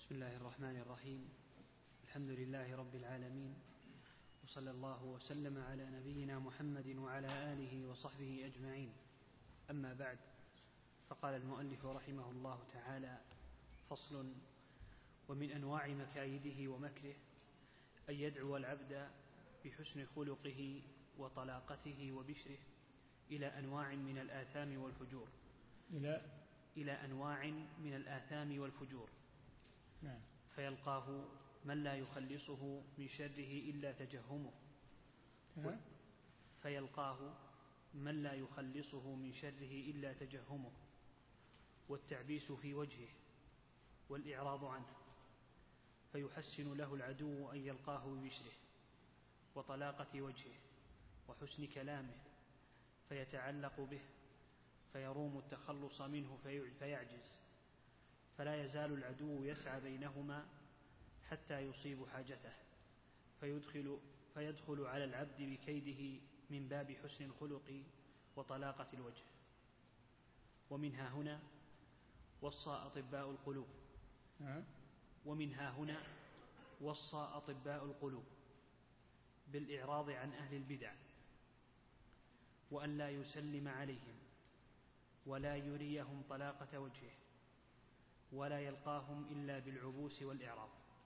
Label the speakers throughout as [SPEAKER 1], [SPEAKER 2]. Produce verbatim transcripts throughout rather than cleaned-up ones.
[SPEAKER 1] بسم الله الرحمن الرحيم. الحمد لله رب العالمين، وصلى الله وسلم على نبينا محمد وعلى آله وصحبه أجمعين. أما بعد، فقال المؤلف رحمه الله تعالى: فصل: ومن أنواع مكايده ومكره أن يدعو العبد بحسن خلقه وطلاقته وبشره إلى أنواع من الآثام والفجور
[SPEAKER 2] إلى
[SPEAKER 1] إلى أنواع من الآثام والفجور
[SPEAKER 2] نعم.
[SPEAKER 1] فيلقاه من لا يخلصه من شره إلا تجهمه
[SPEAKER 2] ها؟
[SPEAKER 1] فيلقاه من لا يخلصه من شره إلا تجهمه والتعبيس في وجهه والإعراض عنه، فيحسن له العدو أن يلقاه ببشره وطلاقة وجهه وحسن كلامه، فيتعلق به فيروم التخلص منه فيعجز، فلا يزال العدو يسعى بينهما حتى يصيب حاجته، فيدخل, فيدخل على العبد بكيده من باب حسن الخلق وطلاقة الوجه. ومنها هنا وصى أطباء القلوب ومنها هنا وصى أطباء القلوب بالإعراض عن أهل البدع، وأن لا يسلم عليهم ولا يريهم طلاقة وجهه ولا يلقاهم إلا بالعبوس والإعراض.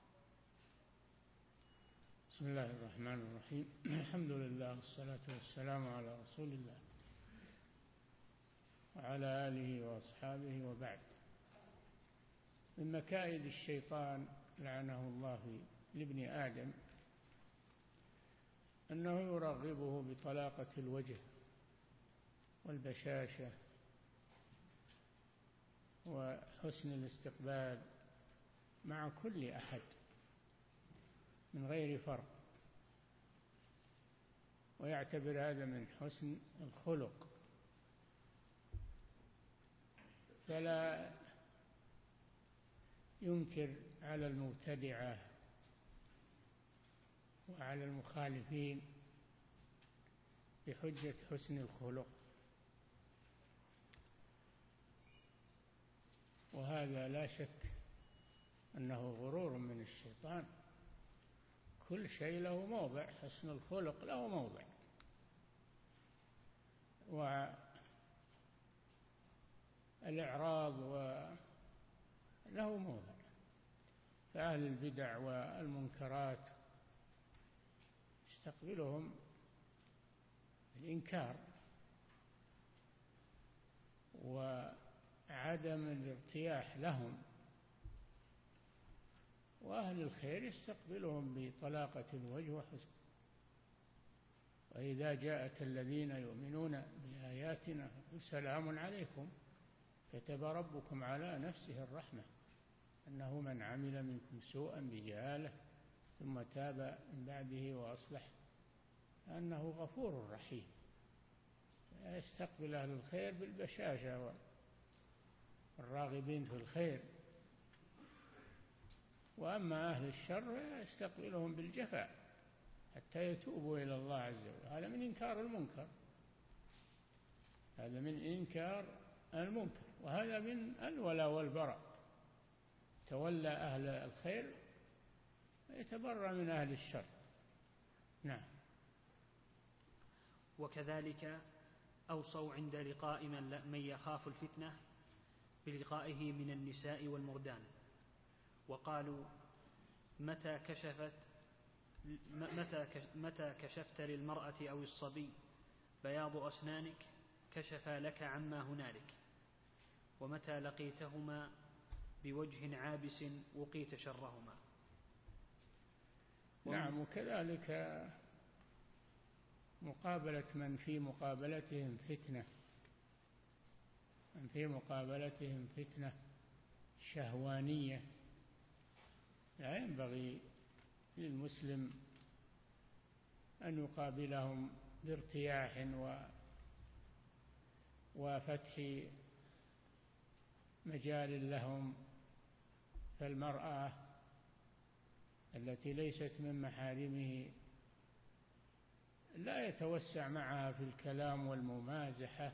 [SPEAKER 2] بسم الله الرحمن الرحيم. الحمد لله والصلاة والسلام على رسول الله وعلى آله وأصحابه، وبعد. من مكائد الشيطان لعنه الله لابن آدم أنه يرغبه بطلاقة الوجه والبشاشة وحسن الاستقبال مع كل أحد من غير فرق، ويعتبر هذا من حسن الخلق، فلا ينكر على المبتدعة وعلى المخالفين بحجة حسن الخلق، وهذا لا شك أنه غرور من الشيطان. كل شيء له موضع، حسن الخلق له موضع، والإعراض له موضع. فأهل البدع والمنكرات يستقبلهم الإنكار وعدم الارتياح لهم، وأهل الخير يستقبلهم بطلاقة الوجه وحسن. وإذا جاءك الذين يؤمنون بآياتنا فقل سلام عليكم كتب ربكم على نفسه الرحمة أنه من عمل منكم سوءا بجهالة ثم تاب من بعده وأصلح أنه غفور رحيم. يستقبل أهل الخير بالبشاشة والراغبين في الخير، وأما أهل الشر يستقبلهم بالجفاء حتى يتوبوا إلى الله عز وجل. هذا من إنكار المنكر، هذا من إنكار المنكر، وهذا من الولاء والبراء. تولى أهل الخير يتبرأ من أهل الشر. نعم.
[SPEAKER 1] وكذلك أوصوا عند لقاء من يخاف الفتنة بلقائه من النساء والمردان، وقالوا: متى كشفت متى متى كشفت للمرأة أو الصبي بياض أسنانك كشفا لك عما هنالك، ومتى لقيتهما بوجه عابس وقيت شرهما.
[SPEAKER 2] نعم. وكذلك مقابلة من في مقابلتهم فتنة من في مقابلتهم فتنة شهوانية، لا ينبغي للمسلم أن يقابلهم بارتياح وفتح مجال لهم. فالمرأة التي ليست من محارمه لا يتوسع معها في الكلام والممازحة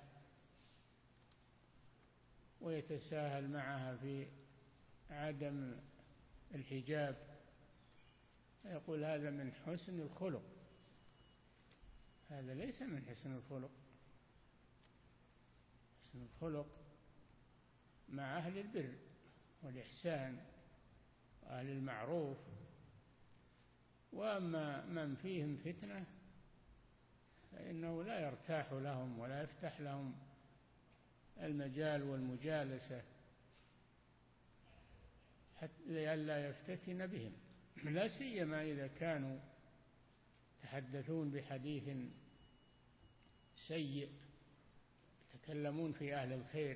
[SPEAKER 2] ويتساهل معها في عدم الحجاب، يقول هذا من حسن الخلق. هذا ليس من حسن الخلق. حسن الخلق مع أهل البر والإحسان وأهل المعروف، وأما من فيهم فتنة فإنه لا يرتاح لهم ولا يفتح لهم المجال والمجالسة حتى لئلا يفتتن بهم، لا سيما إذا كانوا يتحدثون بحديث سيء، يتكلمون في أهل الخير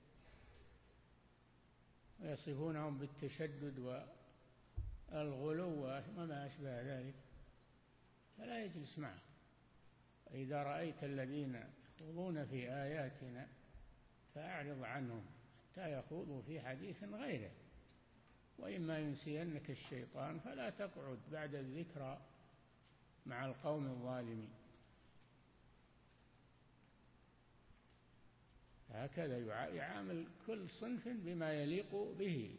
[SPEAKER 2] ويصفونهم بالتشدد والغلو وما أشبه ذلك، فلا يجلس معه. إذا رأيت الذين يخوضون في آياتنا فأعرض عنهم حتى يخوضوا في حديث غيره، وإما ينسينك الشيطان فلا تقعد بعد الذكرى مع القوم الظالمين. هكذا يعامل كل صنف بما يليق به،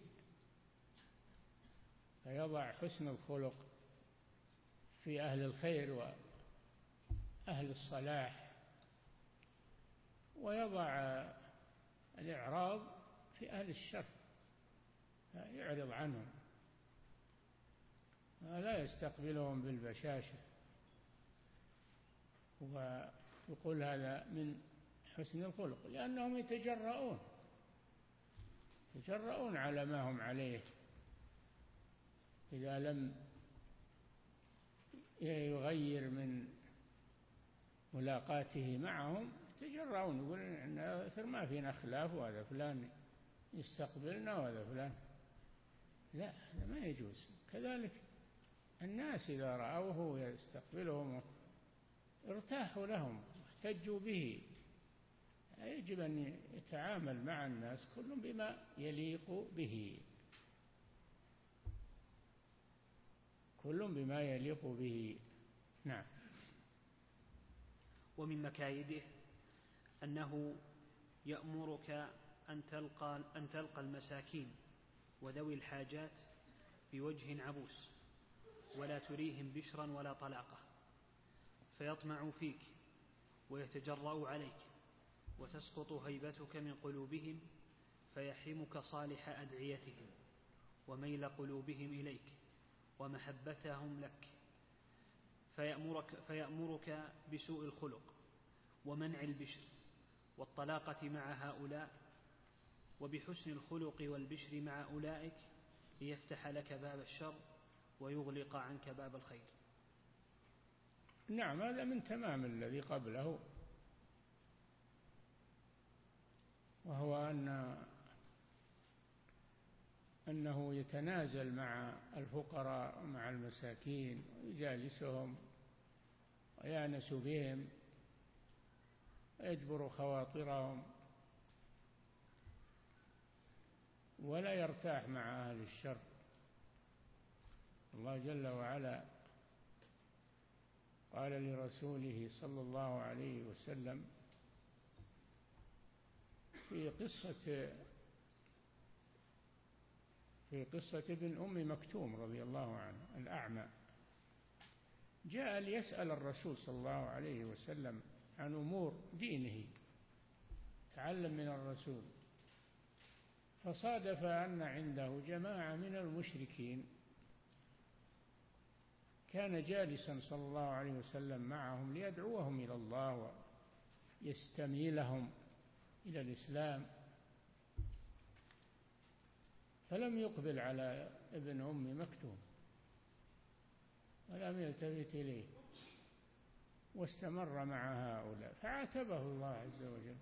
[SPEAKER 2] فيضع حسن الخلق في أهل الخير وأهل الصلاح، ويضع الإعراض في أهل الشر، يعرض عنهم ولا يستقبلهم بالبشاشة، ويقول هذا من حسن الخلق، لأنهم يتجرؤون يتجرؤون على ما هم عليه. إذا لم يغير من ملاقاته معهم يتجرؤون، يقول إن ما فينا خلاف، وهذا فلان يستقبلنا وهذا فلان، لا، هذا ما يجوز. كذلك الناس إذا رأوه يستقبلهم ارتاحوا لهم واحتجوا به. يجب أن يتعامل مع الناس كل بما يليق به، كل بما يليق به. نعم.
[SPEAKER 1] ومن مكايده أنه يأمرك أن تلقى, أن تلقى المساكين وذوي الحاجات بوجه عبوس، ولا تريهم بشرا ولا طلاقة، فيطمع فيك ويتجرأ عليك، وتسقط هيبتك من قلوبهم، فيحرمك صالح أدعيتهم وميل قلوبهم إليك ومحبتهم لك، فيأمرك, فيأمرك بسوء الخلق ومنع البشر والطلاقة مع هؤلاء، وبحسن الخلق والبشر مع أولئك، ليفتح لك باب الشر ويغلق عنك باب الخير.
[SPEAKER 2] نعم، هذا من تمام الذي قبله، وهو أن أنه يتنازل مع الفقراء ومع المساكين ويجالسهم ويأنس بهم ويجبر خواطرهم، ولا يرتاح مع أهل الشر. الله جل وعلا قال لرسوله صلى الله عليه وسلم في قصة في قصة ابن أم مكتوم رضي الله عنه الأعمى، جاء ليسأل الرسول صلى الله عليه وسلم عن أمور دينه، تعلم من الرسول، فصادف أن عنده جماعة من المشركين، كان جالسا صلى الله عليه وسلم معهم ليدعوهم إلى الله ويستميلهم إلى الإسلام، فلم يقبل على ابن أم مكتوم ولم يلتفت إليه، واستمر مع هؤلاء، فعاتبه الله عز وجل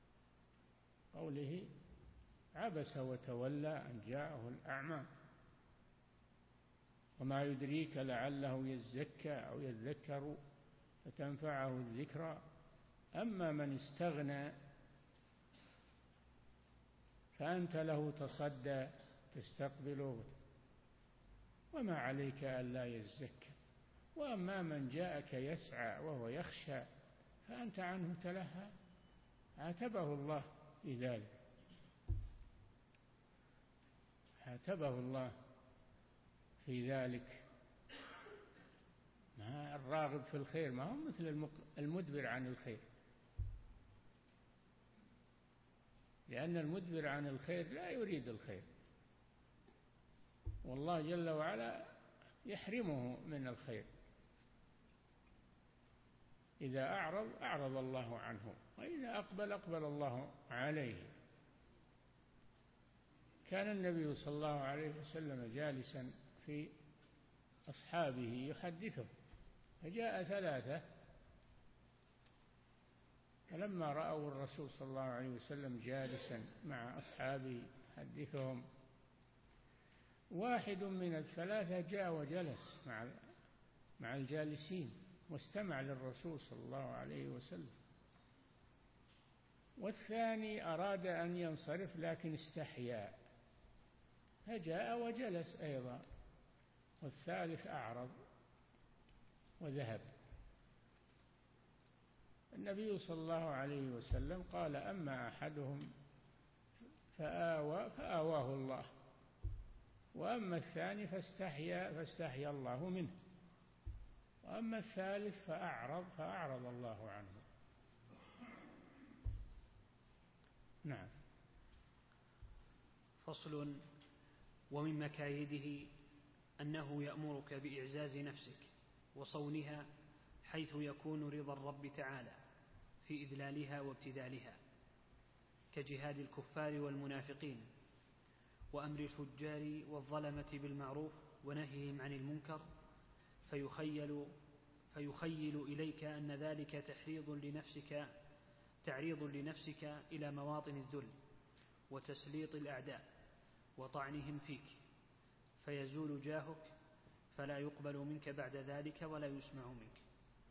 [SPEAKER 2] قوله عبس وتولى أن جاءه الأعمى وما يدريك لعله يزكى أو يذكر فتنفعه الذكرى أما من استغنى فأنت له تصدى تستقبله وما عليك ألا يزكى، وأما من جاءك يسعى وهو يخشى فأنت عنه تلهى. عاتبه الله بذلك، عاتبه الله في ذلك. ما الراغب في الخير ما هو مثل المدبر عن الخير، لأن المدبر عن الخير لا يريد الخير، والله جل وعلا يحرمه من الخير. إذا أعرض أعرض الله عنه، وإذا أقبل أقبل الله عليه. كان النبي صلى الله عليه وسلم جالسا في أصحابه يحدثهم، فجاء ثلاثة، فلما رأوا الرسول صلى الله عليه وسلم جالسا مع أصحابه يحدثهم، واحد من الثلاثة جاء وجلس مع مع الجالسين واستمع للرسول صلى الله عليه وسلم، والثاني أراد أن ينصرف لكن استحيا فجاء وجلس أيضا، والثالث أعرض وذهب. النبي صلى الله عليه وسلم قال: أما أحدهم فآوى فآواه الله، وأما الثاني فاستحيا فاستحيا الله منه، وأما الثالث فأعرض فأعرض الله عنه. نعم.
[SPEAKER 1] فصل. ومن مكايده أنه يأمرك بإعزاز نفسك وصونها حيث يكون رضا الرب تعالى في إذلالها وابتذالها، كجهاد الكفار والمنافقين، وأمر الفجار والظلمة بالمعروف ونهيهم عن المنكر، فيخيل, فيخيل إليك أن ذلك تحريض لنفسك تعريض لنفسك إلى مواطن الذل وتسليط الأعداء وطعنهم فيك، فيزول جاهك فلا يقبل منك بعد ذلك ولا يسمع منك.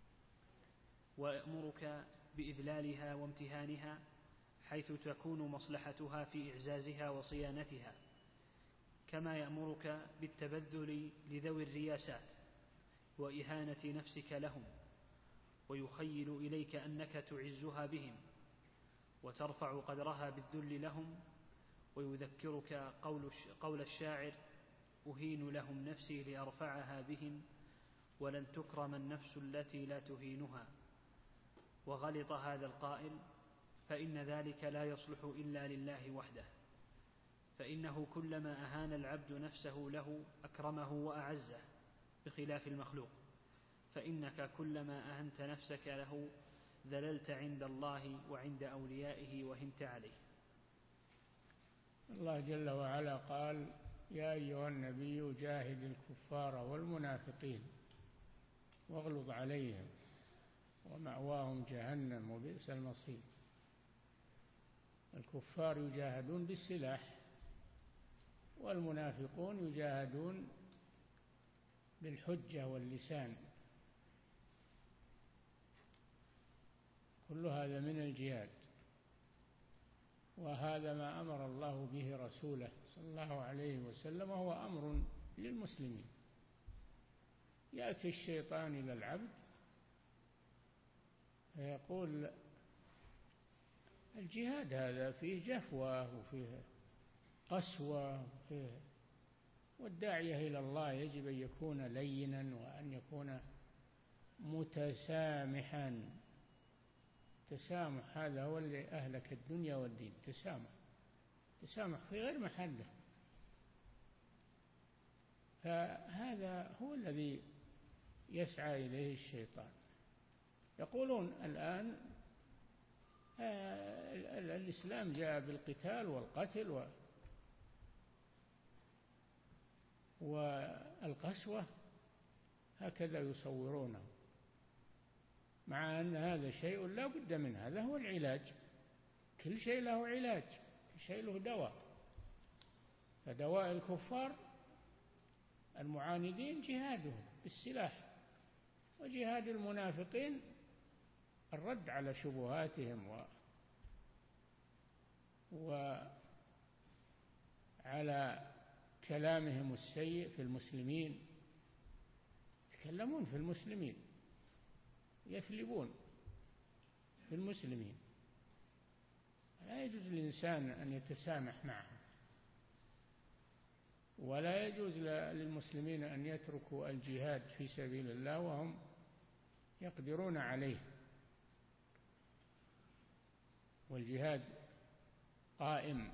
[SPEAKER 1] ويأمرك بإذلالها وامتهانها حيث تكون مصلحتها في إعزازها وصيانتها، كما يأمرك بالتبذل لذوي الرياسات وإهانة نفسك لهم، ويخيل إليك أنك تعزها بهم وترفع قدرها بالذل لهم، ويذكرك قول الشاعر: أهين لهم نفسي لأرفعها بهم، ولن تكرم النفس التي لا تهينها. وغلط هذا القائل، فإن ذلك لا يصلح إلا لله وحده، فإنه كلما أهان العبد نفسه له أكرمه وأعزه، بخلاف المخلوق، فإنك كلما أهنت نفسك له ذللت عند الله وعند أوليائه وهنت عليه.
[SPEAKER 2] الله جل وعلا قال: يا أيها النبي جاهد الكفار والمنافقين واغلظ عليهم ومأواهم جهنم وبئس المصير. الكفار يجاهدون بالسلاح، والمنافقون يجاهدون بالحجة واللسان، كل هذا من الجهاد، وهذا ما أمر الله به رسوله صلى الله عليه وسلم، وهو أمر للمسلمين. يأتي الشيطان إلى العبد فيقول: الجهاد هذا فيه جفوة وفيه قسوة وفيه، والداعية إلى الله يجب أن يكون لينا وأن يكون متسامحا. التسامح هذا هو اللي أهلك الدنيا والدين، تسامح تسامح في غير محله. فهذا هو الذي يسعى إليه الشيطان. يقولون الآن الإسلام جاء بالقتال والقتل و والقسوة، هكذا يصورونه، مع أن هذا شيء لا بد منه، هذا هو العلاج. كل شيء له علاج، كل شيء له دواء. فدواء الكفار المعاندين جهادهم بالسلاح، وجهاد المنافقين الرد على شبهاتهم و وعلى كلامهم السيء في المسلمين. يتكلمون في المسلمين، يثلبون في المسلمين، لا يجوز للإنسان أن يتسامح معهم. ولا يجوز للمسلمين أن يتركوا الجهاد في سبيل الله وهم يقدرون عليه. والجهاد قائم،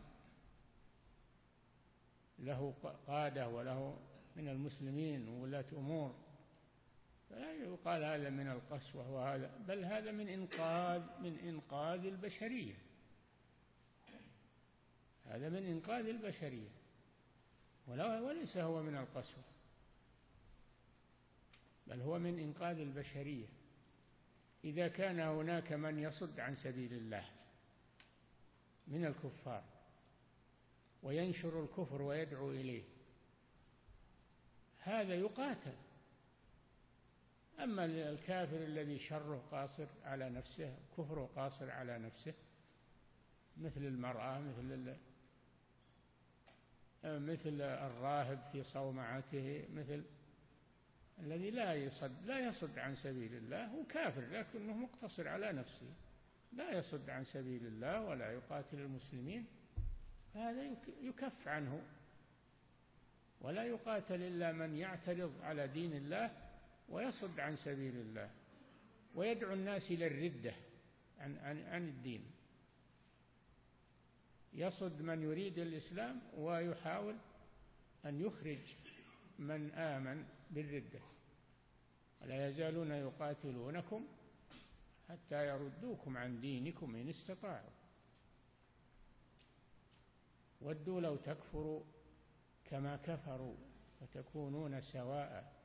[SPEAKER 2] له قادة وله من المسلمين وولاة أمور، فلا يقال هذا من القسوة وهذا، بل هذا من إنقاذ من إنقاذ البشرية، هذا من إنقاذ البشرية وليس هو من القسوة، بل هو من إنقاذ البشرية. إذا كان هناك من يصد عن سبيل الله من الكفار وينشر الكفر ويدعو إليه، هذا يقاتل. أما الكافر الذي شره قاصر على نفسه، كفره قاصر على نفسه، مثل المرأة، مثل مثل الراهب في صومعته، مثل الذي لا يصد لا يصد عن سبيل الله، هو كافر لكنه مقتصر على نفسه، لا يصد عن سبيل الله ولا يقاتل المسلمين، هذا يكف عنه. ولا يقاتل إلا من يعترض على دين الله ويصد عن سبيل الله ويدعو الناس إلى الردة عن, عن, عن الدين، يصد من يريد الإسلام ويحاول أن يخرج من آمن بالردة. ولا يزالون يقاتلونكم حتى يردوكم عن دينكم إن استطاعوا ودوا لو تكفروا كما كفروا وتكونون سواء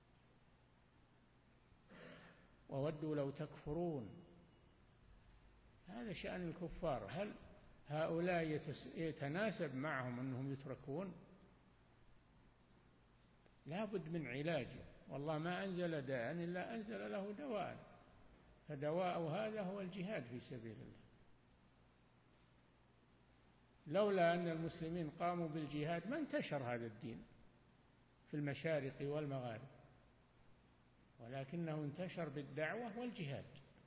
[SPEAKER 2] وودوا لو تكفرون. هذا شأن الكفار. هل هؤلاء يتناسب معهم أنهم يتركون؟ لا بد من علاج، والله ما أنزل داء إلا أنزل له دواء، فدواء هذا هو الجهاد في سبيل الله. لولا أن المسلمين قاموا بالجهاد ما انتشر هذا الدين في المشارق والمغارب، ولكنه انتشر بالدعوة والجهاد.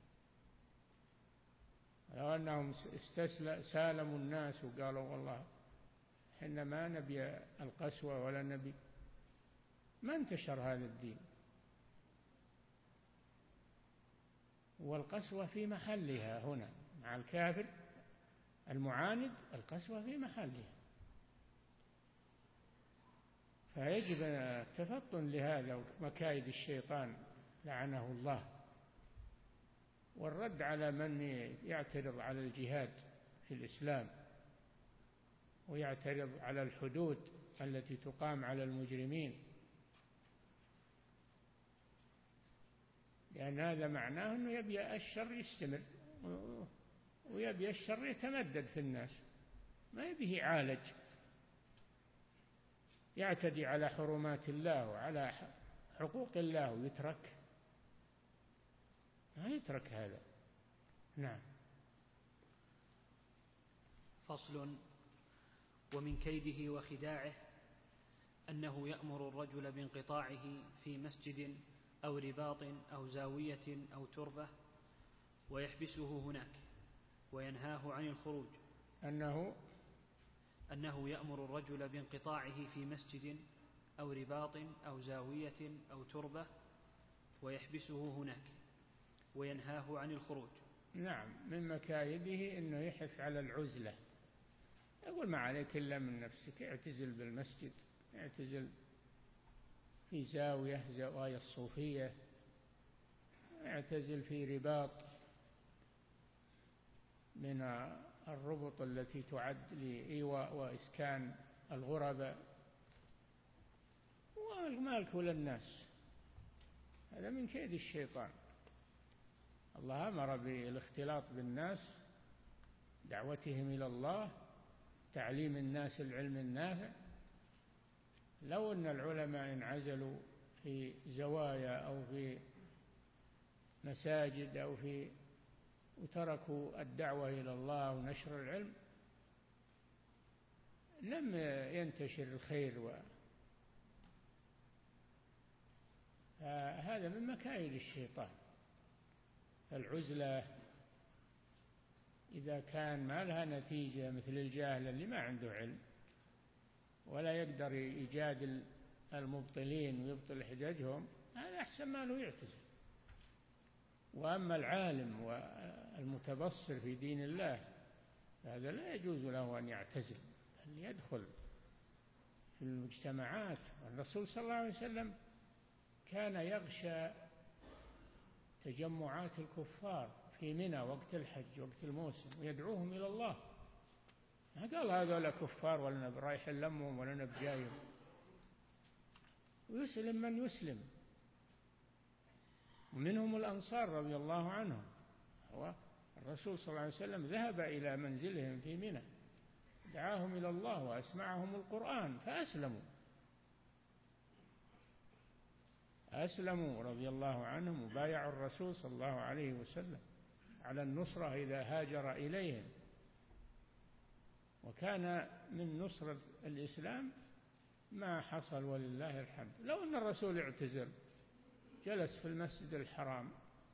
[SPEAKER 2] لو أنهم سالموا الناس وقالوا والله إحنا ما نبي القسوة ولا نبي، ما انتشر هذا الدين. والقسوة في محلها هنا مع الكافر المعاند، القسوة في محلها، فيجب التفطن لهذا ومكايد الشيطان لعنه الله، والرد على من يعترض على الجهاد في الإسلام ويعترض على الحدود التي تقام على المجرمين، لأن هذا معناه أنه يبي الشر يستمر ويبي الشر يتمدد في الناس، ما يبيه يعالج، يعتدي على حرمات الله وعلى حقوق الله ويترك، ما يترك هذا. نعم.
[SPEAKER 1] فصل. ومن كيده وخداعه أنه يأمر الرجل بانقطاعه في مسجد أو رباط أو زاوية أو تربة ويحبسه هناك وينهاه عن الخروج.
[SPEAKER 2] أنه
[SPEAKER 1] أنه يأمر الرجل بانقطاعه في مسجد أو رباط أو زاوية أو تربة ويحبسه هناك وينهاه عن الخروج.
[SPEAKER 2] نعم، من مكايده أنه يحث على العزلة، يقول ما عليك إلا من نفسك، اعتزل بالمسجد، اعتزل في زاوية زوايا الصوفية، اعتزل في رباط من الربط التي تعد لإيواء وإسكان الغرباء، والمالك للناس. هذا من كيد الشيطان. الله أمر بالاختلاط بالناس، دعوتهم إلى الله، تعليم الناس العلم النافع. لو أن العلماء انعزلوا في زوايا أو في مساجد أو في وتركوا الدعوة إلى الله ونشر العلم لم ينتشر الخير، و هذا من مكايد الشيطان. العزلة إذا كان ما لها نتيجة مثل الجاهل اللي ما عنده علم ولا يقدر يجادل المبطلين ويبطل حججهم، هذا أحسن ما له يعتزل. وأما العالم والمتبصر في دين الله هذا لا يجوز له أن يعتزل، بل يدخل في المجتمعات. الرسول صلى الله عليه وسلم كان يغشى تجمعات الكفار في منى وقت الحج وقت الموسم ويدعوهم إلى الله. ما قال هذول كفار ولا رايح لمهم ولا نبجايهم، ويسلم من يسلم، ومنهم الأنصار رضي الله عنهم. الرسول صلى الله عليه وسلم ذهب إلى منزلهم في منى دعاهم إلى الله وأسمعهم القرآن فأسلموا أسلموا رضي الله عنهم، وبايعوا الرسول صلى الله عليه وسلم على النصرة إذا هاجر إليهم. وكان من نصرة الإسلام ما حصل ولله الحمد. لو أن الرسول اعتزل جلس في المسجد الحرام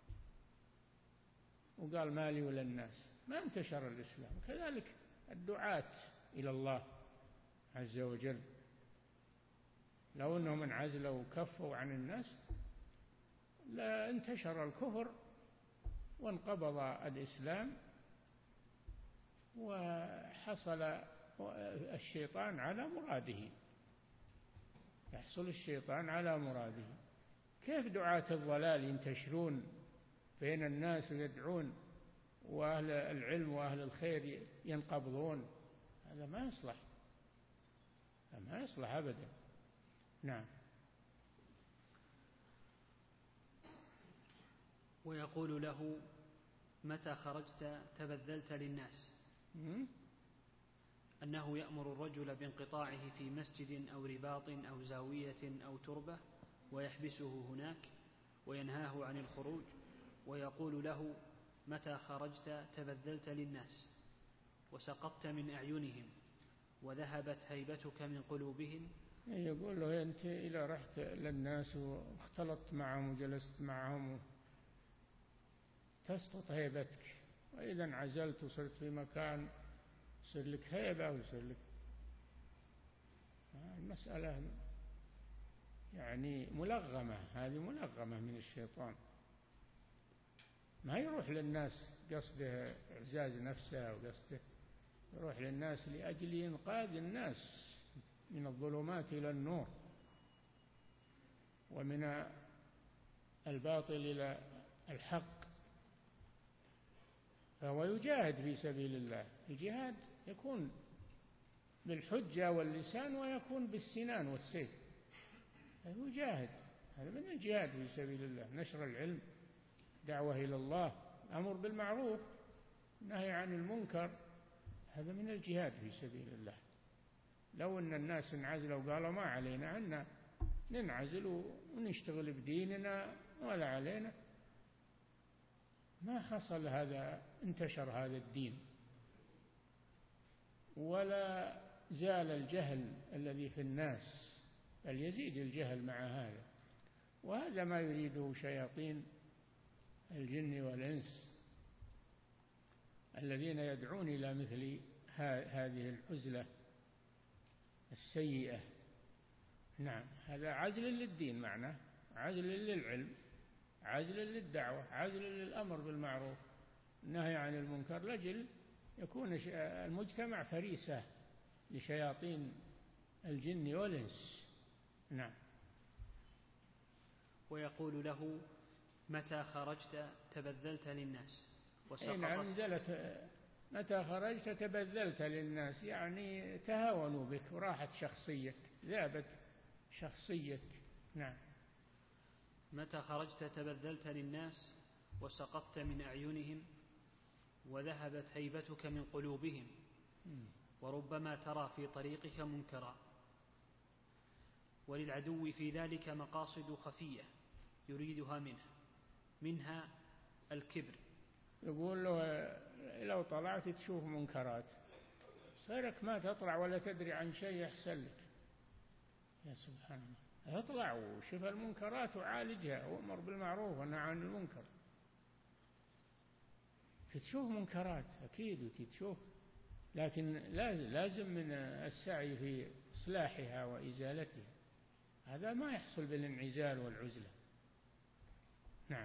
[SPEAKER 2] وقال ما لي ولا الناس ما انتشر الإسلام. كذلك الدعاة إلى الله عز وجل لو أنهم انعزلوا وكفوا عن الناس لا انتشر الكفر وانقبض الإسلام وحصل الشيطان على مراده، يحصل الشيطان على مراده. كيف دعاة الضلال ينتشرون بين الناس ويدعون وأهل العلم وأهل الخير ينقبضون؟ هذا ما يصلح، ما يصلح أبدا. نعم.
[SPEAKER 1] ويقول له متى خرجت تبذلت للناس، أنه يأمر الرجل بانقطاعه في مسجد أو رباط أو زاوية أو تربة ويحبسه هناك وينهاه عن الخروج، ويقول له متى خرجت تبذلت للناس وسقطت من أعينهم وذهبت هيبتك من قلوبهم.
[SPEAKER 2] يقول له أنت إذا رحت للناس واختلطت معهم وجلست معهم تسقط هيبتك، وإذا انعزلت وصرت في مكان يصير لك هيبة ويصير لك المسألة يعني ملغمة، هذه ملغمة من الشيطان. ما يروح للناس قصده إعزاز نفسه وقصده، يروح للناس لأجل إنقاذ الناس من الظلمات إلى النور ومن الباطل إلى الحق. فهو يجاهد في سبيل الله. الجهاد يكون بالحجة واللسان ويكون بالسنان والسيف، يجاهد. هذا من الجهاد في سبيل الله، نشر العلم، دعوة إلى الله، أمر بالمعروف، نهي عن المنكر، هذا من الجهاد في سبيل الله. لو أن الناس انعزلوا وقالوا ما علينا أن ننعزل ونشتغل بديننا ولا علينا، ما حصل هذا، انتشر هذا الدين ولا زال الجهل الذي في الناس، بل يزيد الجهل مع هذا. وهذا ما يريده شياطين الجن والإنس الذين يدعون إلى مثل هذه العزلة السيئة. نعم، هذا عزل للدين، معناه عزل للعلم، عزل للدعوة، عزل للأمر بالمعروف، النهي عن المنكر، لجل يكون المجتمع فريسة لشياطين الجن والإنس. نعم.
[SPEAKER 1] ويقول له متى خرجت تبذلت للناس وسقطت.
[SPEAKER 2] نعم، نزلت متى خرجت تبذلت للناس، يعني تهاونوا بك وراحت شخصيتك، ذابت شخصيتك. نعم.
[SPEAKER 1] متى خرجت تبذلت للناس وسقطت من أعينهم وذهبت هيبتك من قلوبهم، وربما ترى في طريقك منكرا. وللعدو في ذلك مقاصد خفية يريدها منه منها الكبر.
[SPEAKER 2] يقول له لو طلعت تشوف منكرات، صيرك ما تطلع ولا تدري عن شيء يحصل لك. يا سبحان الله، اطلع وشوف المنكرات وعالجها وامر بالمعروف ونهى عن المنكر. تشوف منكرات أكيد وتشوف لكن لازم من السعي في إصلاحها وإزالتها، هذا ما يحصل بالانعزال والعزلة. نعم.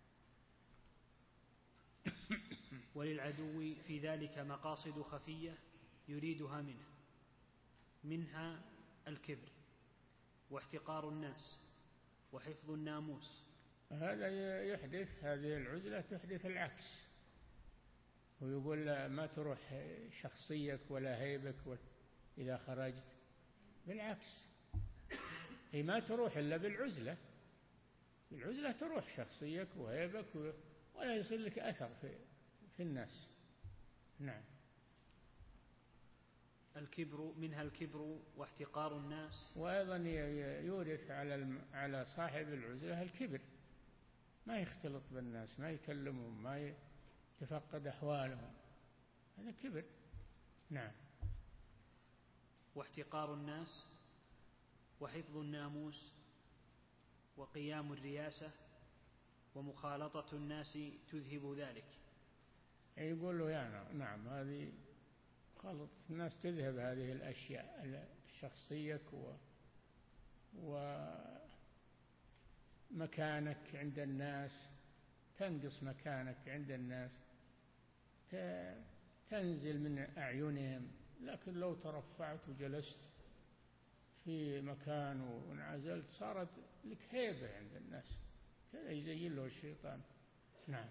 [SPEAKER 1] وللعدو في ذلك مقاصد خفية يريدها منه، منها الكبر واحتقار الناس وحفظ الناموس.
[SPEAKER 2] هذا يحدث، هذه العزلة تحدث العكس، ويقول ما تروح شخصيك ولا هيبك إذا خرجت، بالعكس هي ما تروح إلا بالعزلة، بالعزلة تروح شخصيك وهيبك ولا يصير لك أثر في, في الناس. نعم.
[SPEAKER 1] الكبر، منها الكبر واحتقار الناس.
[SPEAKER 2] وأيضا يورث على على صاحب العزلة الكبر، ما يختلط بالناس، ما يكلمهم، ما يتفقد أحوالهم، هذا كبر. نعم.
[SPEAKER 1] واحتقار الناس وحفظ الناموس وقيام الرياسة ومخالطة الناس تذهب ذلك.
[SPEAKER 2] يقول له يعني نعم، هذه خلط الناس تذهب هذه الأشياء، شخصيك و ومكانك عند الناس، تنقص مكانك عند الناس، تنزل من أعينهم. لكن لو ترفعت وجلست في مكان وانعزلت صارت لك هيبة عند الناس، كذا يزين له الشيطان. نعم.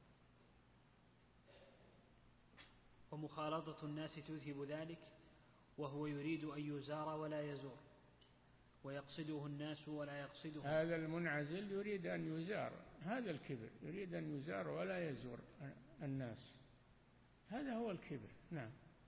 [SPEAKER 1] ومخالطة الناس تذهب ذلك، وهو يريد أن يزار ولا يزور، ويقصده الناس ولا يقصده.
[SPEAKER 2] هذا المنعزل يريد أن يزار، هذا الكبر، يريد أن يزار ولا يزور الناس، هذا هو الكبر. نعم.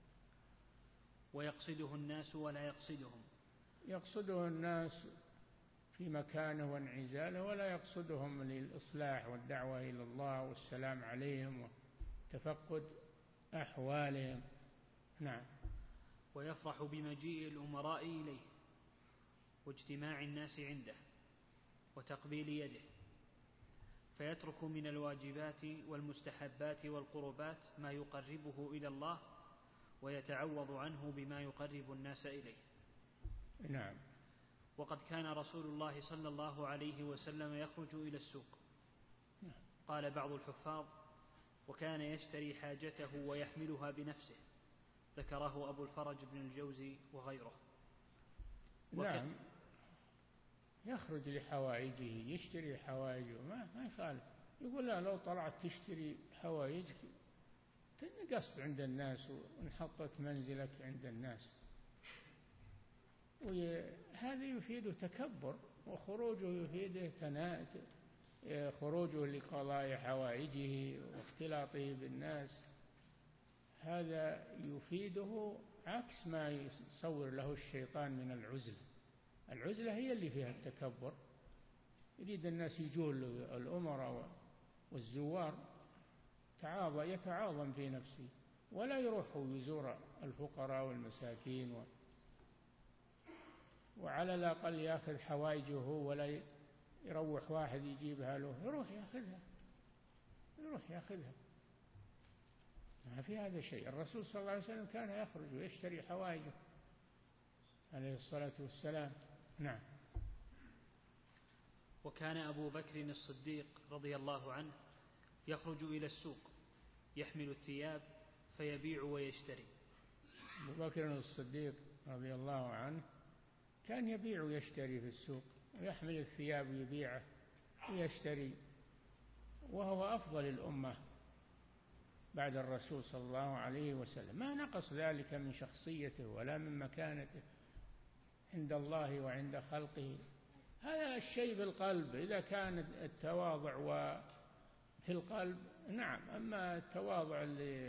[SPEAKER 1] ويقصده الناس ولا يقصدهم،
[SPEAKER 2] يقصده الناس في مكانه وانعزاله ولا يقصدهم للإصلاح والدعوة إلى الله والسلام عليهم وتفقد أحوالهم. نعم.
[SPEAKER 1] ويفرح بمجيء الأمراء إليه واجتماع الناس عنده وتقبيل يده، فيترك من الواجبات والمستحبات والقربات ما يقربه إلى الله، ويتعوض عنه بما يقرب الناس إليه.
[SPEAKER 2] نعم.
[SPEAKER 1] وقد كان رسول الله صلى الله عليه وسلم يخرج إلى السوق. قال بعض الحفاظ: وكان يشتري حاجته ويحملها بنفسه، ذكره أبو الفرج بن الجوزي وغيره.
[SPEAKER 2] نعم، يخرج لحوائجه، يشتري حوائجه، ما ما يخالف. يقول لا، لو طلعت تشتري حوائجك تنقصت عند الناس وانحطت منزلك عند الناس، وهذا يفيد تكبر، وخروجه يفيده تناء، خروجه لقضاء حوائجه واختلاطه بالناس، هذا يفيده عكس ما يصور له الشيطان من العزلة. العزلة هي اللي فيها التكبر، يريد الناس يجول الأمراء والزوار، يتعاظم في نفسه، ولا يروح ويزور الفقراء والمساكين و... وعلى الأقل يأخذ حوائجه، ولا يروح واحد يجيبها له، يروح يأخذها، يروح يأخذها، ما في هذا شيء. الرسول صلى الله عليه وسلم كان يخرج ويشتري حوائجه عليه الصلاة والسلام. نعم.
[SPEAKER 1] وكان أبو بكر الصديق رضي الله عنه يخرج إلى السوق يحمل الثياب فيبيع ويشتري.
[SPEAKER 2] أبو بكر الصديق رضي الله عنه كان يبيع ويشتري في السوق، ويحمل الثياب ويبيعه ويشتري، وهو أفضل الأمة بعد الرسول صلى الله عليه وسلم، ما نقص ذلك من شخصيته ولا من مكانته عند الله وعند خلقه. هذا الشيء بالقلب، إذا كان التواضع وفي القلب نعم، أما التواضع اللي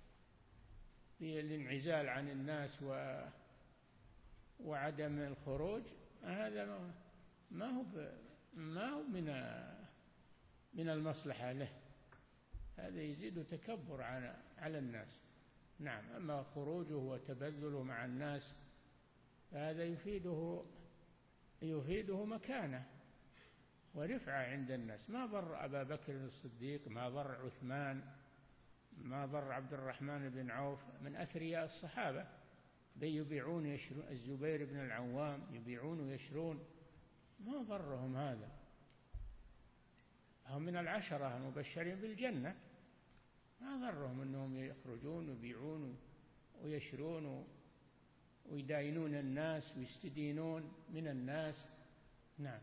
[SPEAKER 2] الانعزال عن الناس و وعدم الخروج، هذا ما هو ما هو من من المصلحة له، هذا يزيد تكبر على على الناس. نعم. أما خروجه وتبذله مع الناس هذا يفيده يفيده مكانة ورفعة عند الناس. ما ضر أبا بكر الصديق، ما ضر عثمان، ما ضر عبد الرحمن بن عوف من أثرياء الصحابة يبيعون يشرون، الزبير بن العوام يبيعون ويشرون، ما ضرهم هذا، هم من العشرة المبشرين بالجنة، ما ضرهم أنهم يخرجون ويبيعون ويشرون ويداينون الناس ويستدينون من الناس. نعم.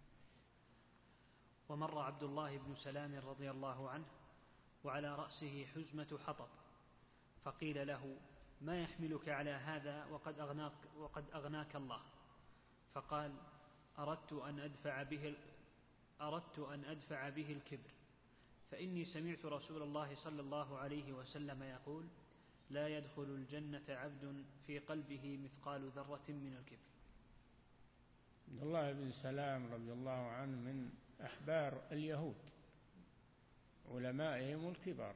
[SPEAKER 1] ومر عبد الله بن سلام رضي الله عنه وعلى رأسه حزمة حطب، فقيل له: ما يحملك على هذا وقد أغناك, وقد أغناك الله؟ فقال: أردت أن أدفع به, أردت أن أدفع به الكبر، فإني سمعت رسول الله صلى الله عليه وسلم يقول: لا يدخل الجنة عبد في قلبه مثقال ذرة من الكبر.
[SPEAKER 2] عبد الله بن سلام رضي الله عنه من أحبار اليهود علمائهم الكبار،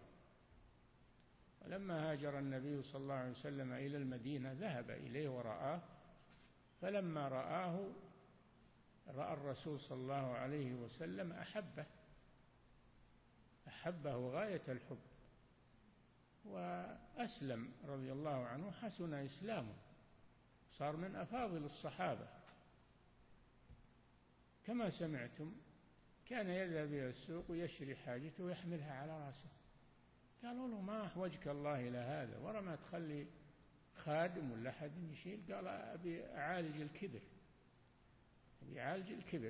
[SPEAKER 2] ولما هاجر النبي صلى الله عليه وسلم إلى المدينة ذهب إليه ورآه، فلما رآه رأى الرسول صلى الله عليه وسلم أحبه أحبه غاية الحب، وأسلم رضي الله عنه، حسن إسلامه، صار من أفاضل الصحابة. كما سمعتم كان يذهب إلى السوق ويشري حاجته ويحملها على رأسه. قالوا له: ما أحوجك الله إلى هذا، ورا ما تخلي خادم ولا أحد يشيل؟ قال: أبي أعالج الكبر، أبي أعالج الكبر.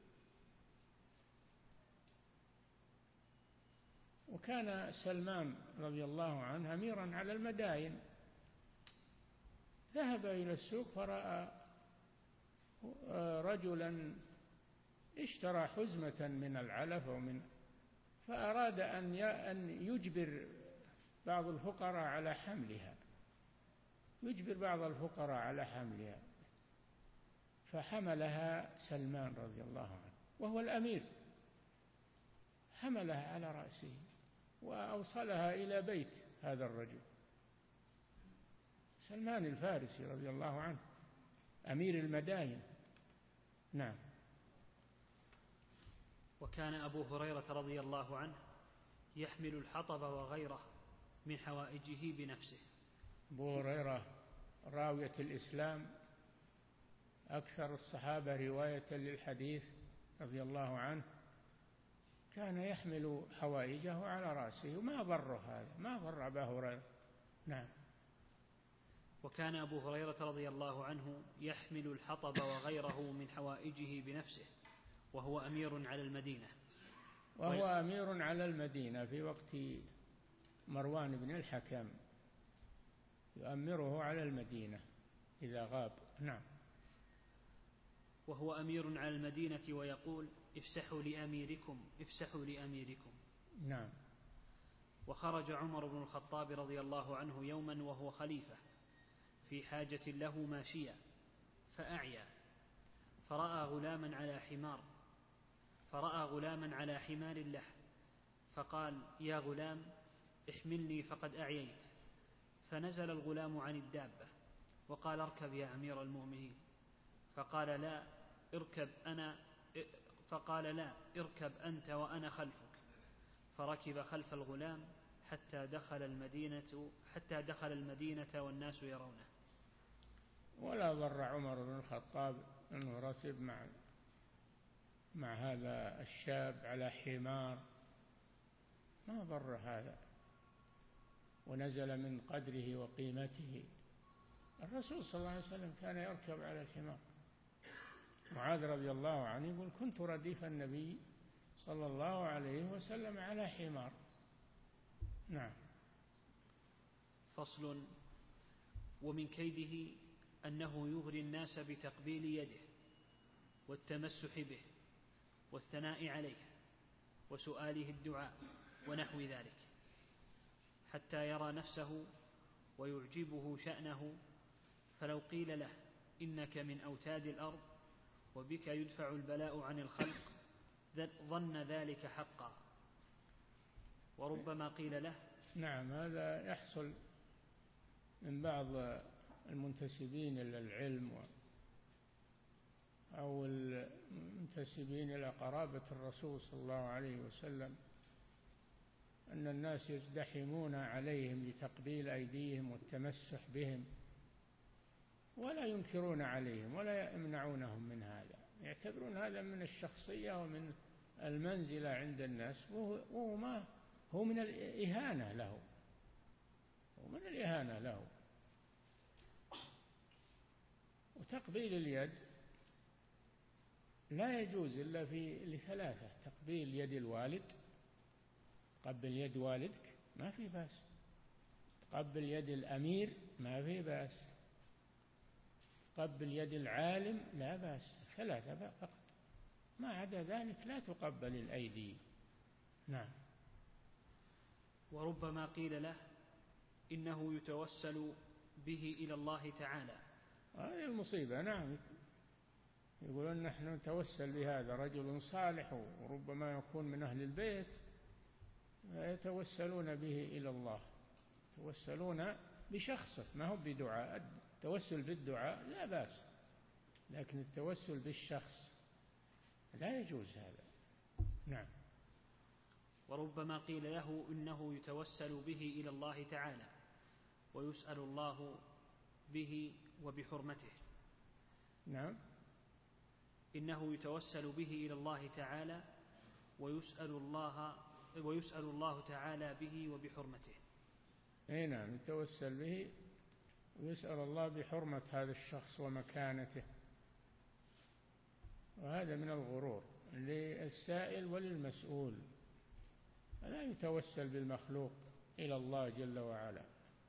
[SPEAKER 2] وكان سلمان رضي الله عنه أميرا على المدائن، ذهب إلى السوق فرأى رجلا اشترى حزمة من العلف ومن فأراد أن يجبر بعض الفقراء على حملها يجبر بعض الفقراء على حملها فحملها سلمان رضي الله عنه وهو الأمير، حملها على رأسه وأوصلها إلى بيت هذا الرجل سلمان الفارسي رضي الله عنه أمير المدائن. نعم.
[SPEAKER 1] وكان أبو هريرة رضي الله عنه يحمل الحطب وغيره من حوائجه بنفسه.
[SPEAKER 2] أبو هريرة راوية الإسلام، أكثر الصحابة رواية للحديث رضي الله عنه، كان يحمل حوائجه على رأسه وما ضر هذا، ما ضر أبا هريرة. نعم.
[SPEAKER 1] وكان أبو هريرة رضي الله عنه يحمل الحطب وغيره من حوائجه بنفسه وهو أمير على المدينة
[SPEAKER 2] وهو أمير على المدينة في وقت مروان بن الحكم، يؤمره على المدينة إذا غاب. نعم.
[SPEAKER 1] وهو أمير على المدينة ويقول: افسحوا لأميركم افسحوا لأميركم.
[SPEAKER 2] نعم.
[SPEAKER 1] وخرج عمر بن الخطاب رضي الله عنه يوما وهو خليفة في حاجة له ماشية فأعيا، فرأى غلاما على حمار فرأى غلاما على حمار له، فقال: يا غلام احملني فقد أعييت. فنزل الغلام عن الدابة وقال: اركب يا أمير المؤمنين. فقال: لا اركب أنا فقال لا اركب أنت وأنا خلفك. فركب خلف الغلام حتى دخل المدينة حتى دخل المدينة والناس يرونه.
[SPEAKER 2] ولا ضر عمر بن الخطاب أنه ركب مع مع هذا الشاب على حمار، ما ضر هذا، ونزل من قدره وقيمته. الرسول صلى الله عليه وسلم كان يركب على الحمار. معاذ رضي الله عنه يقول: كنت رديف النبي صلى الله عليه وسلم على حمار. نعم.
[SPEAKER 1] فصل. ومن كيده أنه يغري الناس بتقبيل يده والتمسح به والثناء عليه وسؤاله الدعاء ونحو ذلك، حتى يرى نفسه ويعجبه شأنه، فلو قيل له: إنك من أوتاد الأرض وبك يدفع البلاء عن الخلق، ظن ذلك حقا. وربما قيل له:
[SPEAKER 2] نعم، هذا يحصل من بعض المنتسبين إلى العلم أو المنتسبين إلى قرابة الرسول صلى الله عليه وسلم، أن الناس يزدحمون عليهم لتقبيل أيديهم والتمسح بهم، ولا ينكرون عليهم ولا يمنعونهم من هذا، يعتبرون هذا من الشخصية ومن المنزلة عند الناس، وهو ما هو من الإهانة له، ومن الإهانة له. وتقبيل اليد لا يجوز إلا في لثلاثة: تقبيل يد الوالد، تقبل يد والدك ما في بأس، تقبل يد الأمير ما في بأس، تقبل يد العالم لا بأس، ثلاثة فقط، ما عدا ذلك لا تقبل الأيدي. نعم.
[SPEAKER 1] وربما قيل له إنه يتوسل به إلى الله تعالى.
[SPEAKER 2] هذه المصيبة. نعم، يقولون نحن نتوسل بهذا، رجل صالح وربما يكون من أهل البيت، يتوسلون به إلى الله، يتوسلون بشخصه ما هو بدعاء. التوسل بالدعاء لا بأس، لكن التوسل بالشخص لا يجوز هذا. نعم.
[SPEAKER 1] وربما قيل له إنه يتوسل به إلى الله تعالى ويسأل الله به وبحرمته.
[SPEAKER 2] نعم.
[SPEAKER 1] إنه يتوسل به إلى الله تعالى ويسأل الله ويسأل الله تعالى به وبحرمته.
[SPEAKER 2] أي نعم، يتوسل به ويسأل الله بحرمة هذا الشخص ومكانته، وهذا من الغرور للسائل وللمسؤول. لا يتوسل بالمخلوق إلى الله جل وعلا،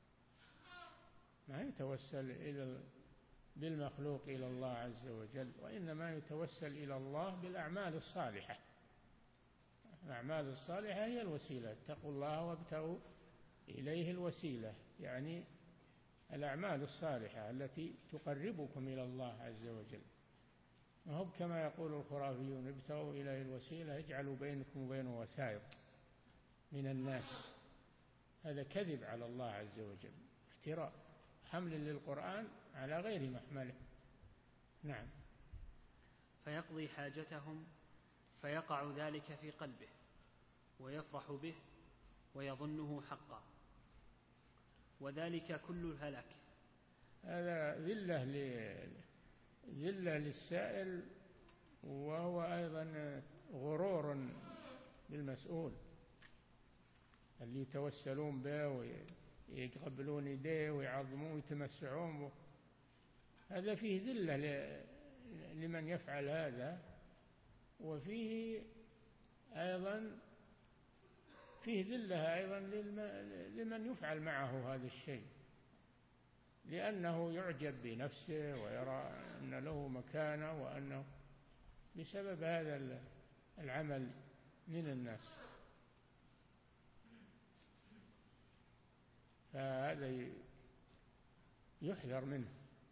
[SPEAKER 2] ما يتوسل إلى بالمخلوق إلى الله عز وجل، وإنما يتوسل إلى الله بالأعمال الصالحة. الأعمال الصالحة هي الوسيلة، اتقوا الله وابتغوا إليه الوسيلة، يعني الأعمال الصالحة التي تقربكم إلى الله عز وجل. وهم كما يقول الخرافيون ابتغوا إليه الوسيلة يجعلوا بينكم وبينه وسائط من الناس. هذا كذب على الله عز وجل، افتراء، حمل للقرآن على غير محمله. نعم.
[SPEAKER 1] فيقضي حاجتهم فيقع ذلك في قلبه ويفرح به ويظنه حقا، وذلك كل الهلاك.
[SPEAKER 2] هذا ذلة ذلة للسائل، وهو أيضا غرور بالمسؤول اللي يتوسلون به ويقبلون يديه ويعظمون ويتمسعون. هذا فيه ذلة لمن يفعل هذا، وفيه أيضا فيه ذلة أيضا لمن يفعل معه هذا الشيء، لأنه يعجب بنفسه ويرى أن له مكانة وأنه بسبب هذا العمل من الناس. فهذا يحذر منه.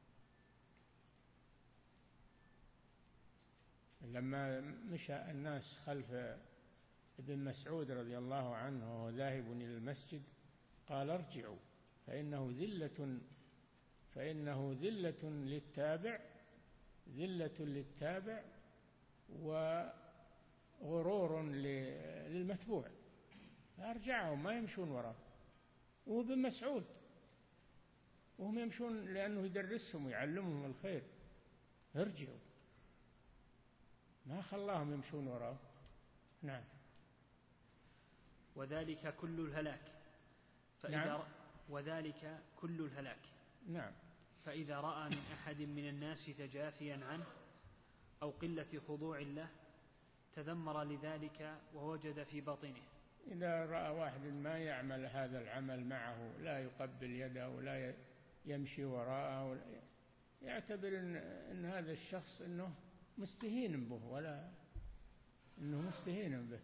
[SPEAKER 2] لما مشى الناس خلف ابن مسعود رضي الله عنه وهو ذاهب إلى المسجد قال ارجعوا فإنه ذلة فإنه ذلة للتابع ذلة للتابع وغرور للمتبوع. فأرجعهم ما يمشون وراءه، وهو ابن مسعود وهم يمشون لأنه يدرسهم ويعلمهم الخير. ارجعوا، ما خلاهم يمشون وراءه. نعم.
[SPEAKER 1] وذلك كل الهلاك. فإذا
[SPEAKER 2] نعم.
[SPEAKER 1] وذلك كل الهلاك.
[SPEAKER 2] نعم.
[SPEAKER 1] فإذا رأى من أحد من الناس تجافيا عنه أو قلة خضوع له تذمر لذلك ووجد في باطنه.
[SPEAKER 2] إذا رأى واحد ما يعمل هذا العمل معه، لا يقبل يده ولا يمشي وراءه، يعتبر إن, إن هذا الشخص إنه مستهين به، ولا إنه مستهين به،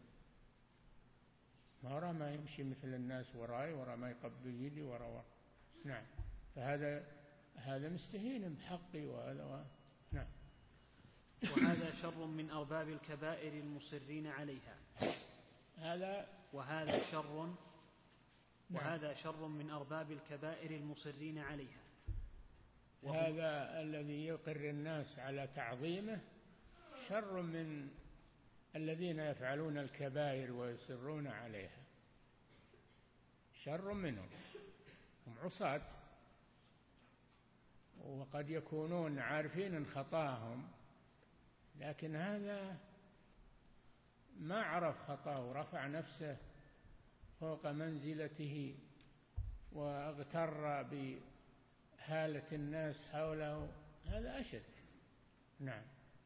[SPEAKER 2] ما ما يمشي مثل الناس وراي، ورا ما يقبل يدي ورا ورا. نعم. فهذا هذا مستهين بحقي، وهذا و... نعم.
[SPEAKER 1] وهذا شر من أرباب الكبائر المصرين عليها.
[SPEAKER 2] هذا
[SPEAKER 1] وهذا شر
[SPEAKER 2] نعم.
[SPEAKER 1] وهذا شر من أرباب الكبائر المصرين عليها.
[SPEAKER 2] هذا الذي يقر الناس على تعظيمه شر من الذين يفعلون الكبائر ويصرون عليها. شر منهم، هم عصاة وقد يكونون عارفين خطاهم، لكن هذا ما عرف خطاه ورفع نفسه فوق منزلته واغتر بهالة الناس حوله، هذا أشد. نعم.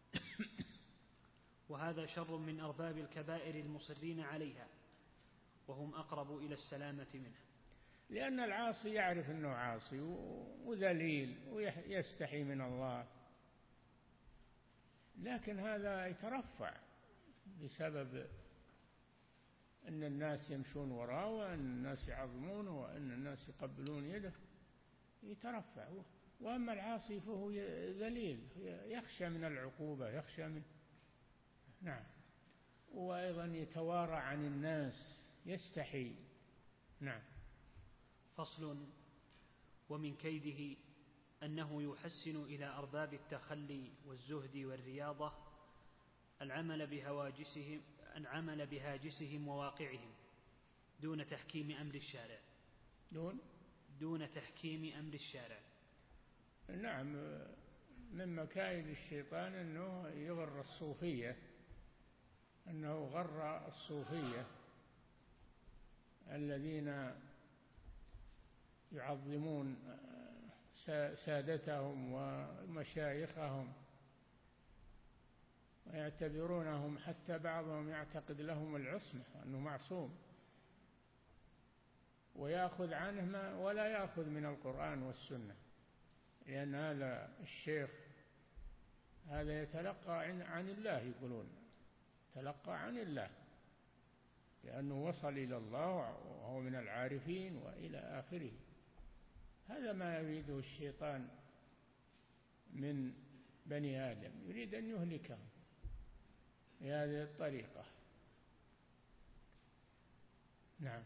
[SPEAKER 1] وهذا شر من أرباب الكبائر المصرين عليها، وهم أقرب إلى السلامة منه،
[SPEAKER 2] لأن العاصي يعرف أنه عاصي وذليل ويستحي من الله، لكن هذا يترفع بسبب أن الناس يمشون وراءه وأن الناس يعظمونه وأن الناس يقبلون يده، يترفع. وأما العاصي فهو ذليل، يخشى من العقوبة، يخشى من نعم، وأيضا يتوارى عن الناس، يستحي. نعم.
[SPEAKER 1] فصل. ومن كيده أنه يحسن إلى أرباب التخلي والزهد والرياضة العمل بهواجسهم العمل بهاجسهم وواقعهم دون تحكيم أمر الشارع
[SPEAKER 2] دون
[SPEAKER 1] دون تحكيم أمر الشارع.
[SPEAKER 2] نعم، من مكايد الشيطان أنه يغر الصوفية، أنه غر الصوفية الذين يعظمون سادتهم ومشايخهم ويعتبرونهم، حتى بعضهم يعتقد لهم العصمة أنه معصوم ويأخذ عنه ما ولا يأخذ من القرآن والسنة، لأن هذا الشيخ هذا يتلقى عن الله، يقولون تلقى عن الله لأنه وصل إلى الله وهو من العارفين وإلى آخره. هذا ما يريده الشيطان من بني آدم، يريد أن يهلكهم بهذه الطريقة. نعم.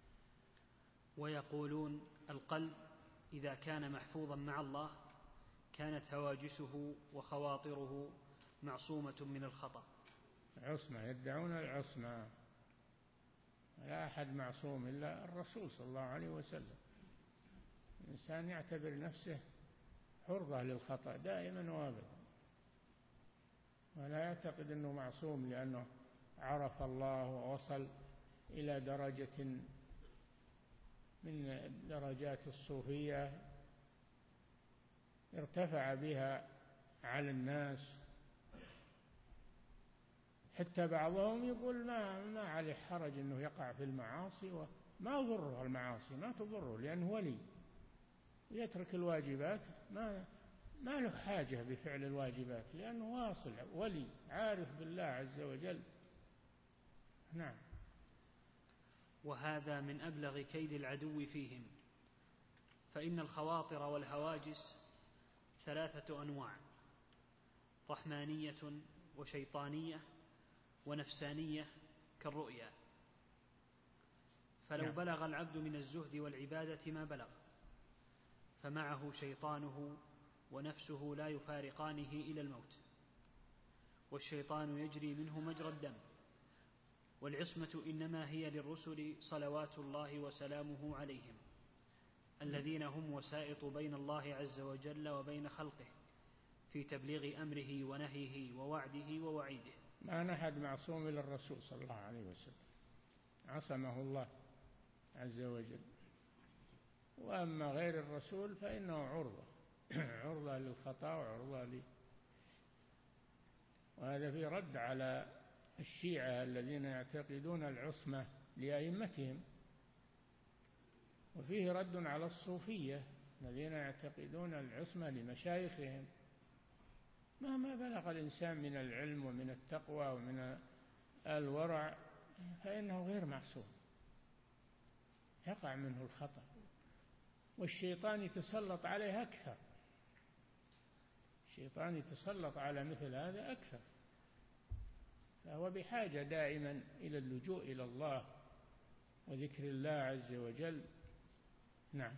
[SPEAKER 1] ويقولون القلب إذا كان محفوظا مع الله كانت هواجسه وخواطره معصومة من الخطأ.
[SPEAKER 2] عصمة، يدعون العصمة، لا أحد معصوم إلا الرسول صلى الله عليه وسلم. الإنسان يعتبر نفسه عرضة للخطأ دائما وابدا، ولا يعتقد أنه معصوم لأنه عرف الله ووصل إلى درجة من درجات الصوفية ارتفع بها على الناس، حتى بعضهم يقول ما ما عليه حرج أنه يقع في المعاصي وما ضره المعاصي، ما تضره لأنه ولي يترك الواجبات، ما ما له حاجة بفعل الواجبات لأنه واصل ولي عارف بالله عز وجل. نعم.
[SPEAKER 1] وهذا من أبلغ كيد العدو فيهم، فإن الخواطر والهواجس ثلاثة أنواع: رحمانية وشيطانية ونفسانية كالرؤيا. فلو
[SPEAKER 2] نعم.
[SPEAKER 1] بلغ العبد من الزهد والعبادة ما بلغ فمعه شيطانه ونفسه لا يفارقانه إلى الموت، والشيطان يجري منه مجرى الدم. والعصمة إنما هي للرسل صلوات الله وسلامه عليهم الذين هم وسائط بين الله عز وجل وبين خلقه في تبليغ أمره ونهيه ووعده ووعيده.
[SPEAKER 2] ما نحد معصوم إلا الرسول صلى الله عليه وسلم، عصمه الله عز وجل. وأما غير الرسول فإنه عرضة عرضة للخطأ وعرضة لي. وهذا في رد على الشيعة الذين يعتقدون العصمة لأئمتهم، وفيه رد على الصوفية الذين يعتقدون العصمة لمشايخهم. مهما بلغ الإنسان من العلم ومن التقوى ومن الورع فإنه غير معصوم، يقع منه الخطأ، والشيطان يتسلط عليه أكثر. الشيطان يتسلط على مثل هذا أكثر، فهو بحاجة دائما إلى اللجوء إلى الله وذكر الله عز وجل. نعم.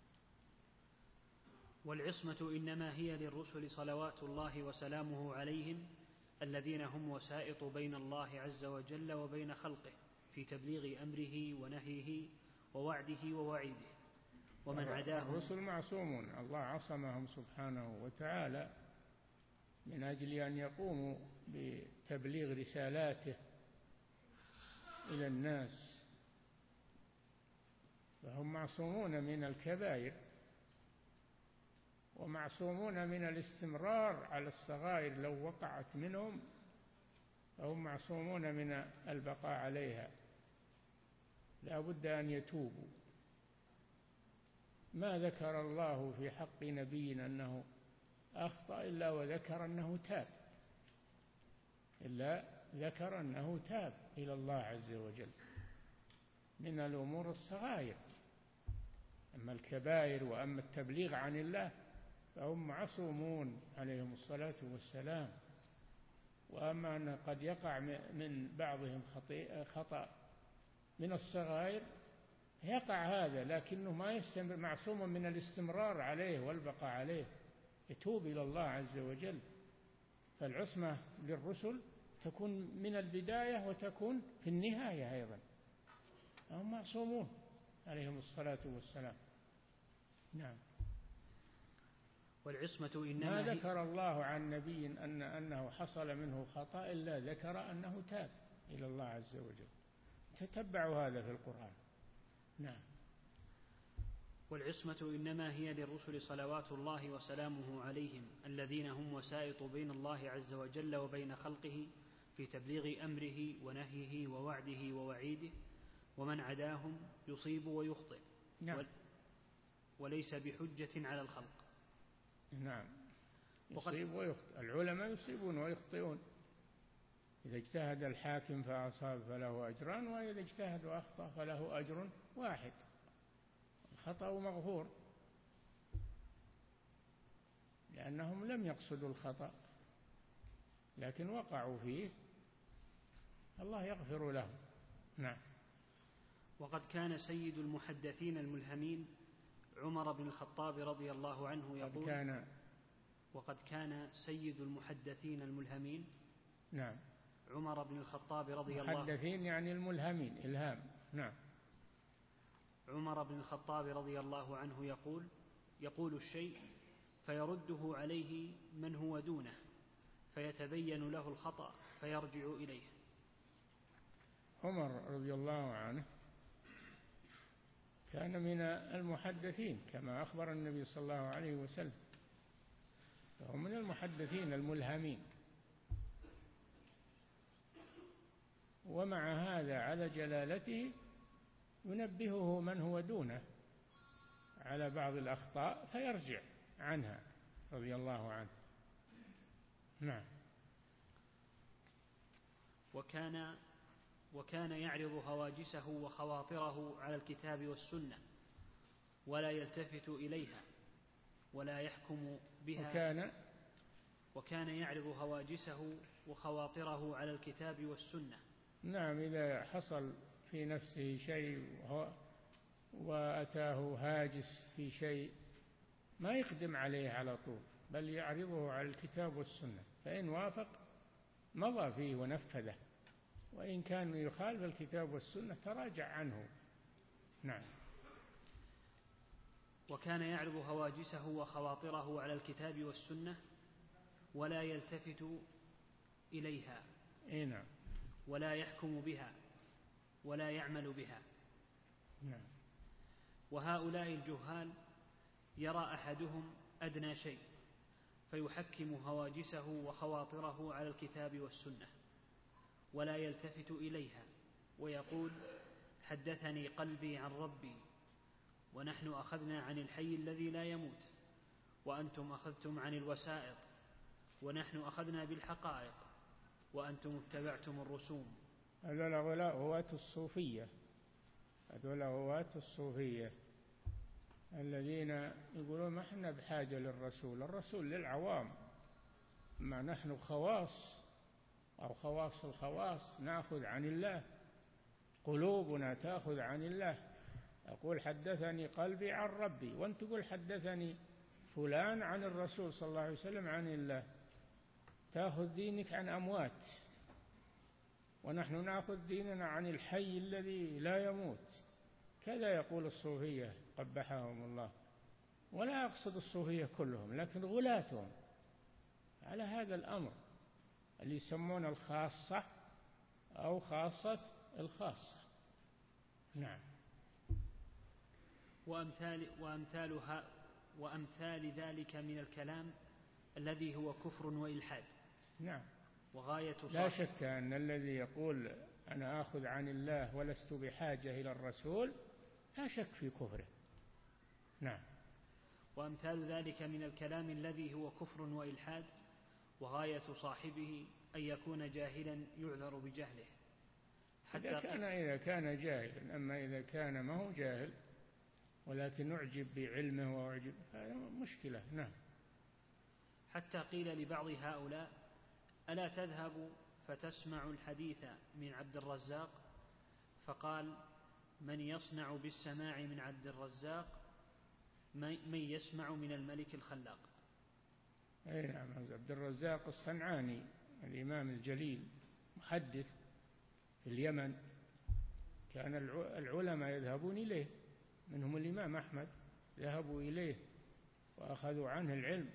[SPEAKER 1] والعصمة إنما هي للرسل صلوات الله وسلامه عليهم الذين هم وسائط بين الله عز وجل وبين خلقه في تبليغ أمره ونهيه ووعده ووعيده ومن عداهم.
[SPEAKER 2] الرسل معصومون، الله عصمهم سبحانه وتعالى من أجل أن يقوموا بتبليغ رسالاته إلى الناس، فهم معصومون من الكبائر ومعصومون من الاستمرار على الصغائر، لو وقعت منهم فهم معصومون من البقاء عليها، لا بد أن يتوبوا. ما ذكر الله في حق نبي أنه أخطأ إلا وذكر أنه تاب، إلا ذكر أنه تاب إلى الله عز وجل من الأمور الصغائر. أما الكبائر وأما التبليغ عن الله فهم معصومون عليهم الصلاة والسلام. وأما أن قد يقع من بعضهم خطأ من الصغائر يقع هذا، لكنه ما يستمر، معصوم من الاستمرار عليه والبقاء عليه، يتوب إلى الله عز وجل. فالعصمة للرسل تكون من البداية وتكون في النهاية أيضا، هم معصومون عليهم الصلاة والسلام. نعم.
[SPEAKER 1] والعصمة إنما
[SPEAKER 2] ما ذكر الله عن نبي أن أنه حصل منه خطأ إلا ذكر أنه تاب إلى الله عز وجل. تتبعوا هذا في القرآن. نعم.
[SPEAKER 1] والعصمة إنما هي للرسل صلوات الله وسلامه عليهم الذين هم وسائط بين الله عز وجل وبين خلقه في تبليغ أمره ونهيه ووعده ووعيده، ومن عداهم يصيب ويخطئ.
[SPEAKER 2] نعم.
[SPEAKER 1] وليس بحجة على الخلق.
[SPEAKER 2] نعم. يصيب ويخطئ. العلماء يصيبون ويخطئون، إذا اجتهد الحاكم فأصاب فله أجران، وإذا اجتهد وأخطأ فله أجر واحد، الخطأ مغفور لأنهم لم يقصدوا الخطأ لكن وقعوا فيه، الله يغفر لهم. نعم.
[SPEAKER 1] وقد كان سيد المحدثين الملهمين عمر بن الخطاب رضي الله عنه يقول
[SPEAKER 2] كان
[SPEAKER 1] وقد كان سيد المحدثين الملهمين
[SPEAKER 2] نعم
[SPEAKER 1] عمر بن الخطاب رضي الله عنه،
[SPEAKER 2] محدثين يعني الملهمين، إلهام. نعم.
[SPEAKER 1] عمر بن الخطاب رضي الله عنه يقول يقول الشيء فيرده عليه من هو دونه فيتبين له الخطأ فيرجع إليه.
[SPEAKER 2] عمر رضي الله عنه كان من المحدثين كما أخبر النبي صلى الله عليه وسلم، فهو من المحدثين الملهمين. ومع هذا على جلالته ينبهه من هو دونه على بعض الأخطاء فيرجع عنها رضي الله عنه. نعم.
[SPEAKER 1] وكان وكان يعرض هواجسه وخواطره على الكتاب والسنة ولا يلتفت إليها ولا يحكم بها.
[SPEAKER 2] وكان
[SPEAKER 1] وكان يعرض هواجسه وخواطره على الكتاب والسنة.
[SPEAKER 2] نعم. إذا حصل في نفسه شيء وأتاه هاجس في شيء ما يقدم عليه على طول، بل يعرضه على الكتاب والسنة، فإن وافق مضى فيه ونفذه، وإن كان يخالف الكتاب والسنة تراجع عنه. نعم.
[SPEAKER 1] وكان يعرض هواجسه وخواطره على الكتاب والسنة ولا يلتفت إليها.
[SPEAKER 2] إيه نعم.
[SPEAKER 1] ولا يحكم بها ولا يعمل بها.
[SPEAKER 2] نعم.
[SPEAKER 1] وهؤلاء الجهال يرى أحدهم أدنى شيء فيحكم هواجسه وخواطره على الكتاب والسنة ولا يلتفت إليها ويقول حدثني قلبي عن ربي، ونحن أخذنا عن الحي الذي لا يموت وأنتم أخذتم عن الوسائط، ونحن أخذنا بالحقائق وأنتم اتبعتم الرسوم.
[SPEAKER 2] هذول هواة الصوفية، هذول هواة الصوفية الذين يقولون ما احنا بحاجة للرسول، الرسول للعوام، ما نحن خواص أو خواص الخواص نأخذ عن الله، قلوبنا تأخذ عن الله. أقول حدثني قلبي عن ربي، وأنت تقول حدثني فلان عن الرسول صلى الله عليه وسلم عن الله. تأخذ دينك عن أموات، ونحن نأخذ ديننا عن الحي الذي لا يموت. كذا يقول الصوفية قبحهم الله، ولا أقصد الصوفية كلهم لكن غلاتهم على هذا الأمر اللي يسمون الخاصة أو خاصة الخاصة. نعم.
[SPEAKER 1] وأمثال, وأمثالها وأمثال ذلك من الكلام الذي هو كفر وإلحاد.
[SPEAKER 2] نعم.
[SPEAKER 1] وغاية
[SPEAKER 2] لا شك أن الذي يقول أنا آخذ عن الله ولست بحاجة إلى الرسول لا شك في كفره. نعم.
[SPEAKER 1] وأمثال ذلك من الكلام الذي هو كفر وإلحاد، وغاية صاحبه أن يكون جاهلا يعذر بجهله
[SPEAKER 2] حتى إذا كان, إذا كان جاهلا. أما إذا كان ما هو جاهل ولكن أعجب بعلمه وأعجب هذا مشكلة. نعم.
[SPEAKER 1] حتى قيل لبعض هؤلاء ألا تذهب فتسمع الحديث من عبد الرزاق؟ فقال من يصنع بالسماع من عبد الرزاق من يسمع من الملك الخلاق.
[SPEAKER 2] أي نعم. عبد الرزاق الصنعاني الإمام الجليل محدث في اليمن، كان العلماء يذهبون إليه، منهم الإمام أحمد ذهبوا إليه وأخذوا عنه العلم.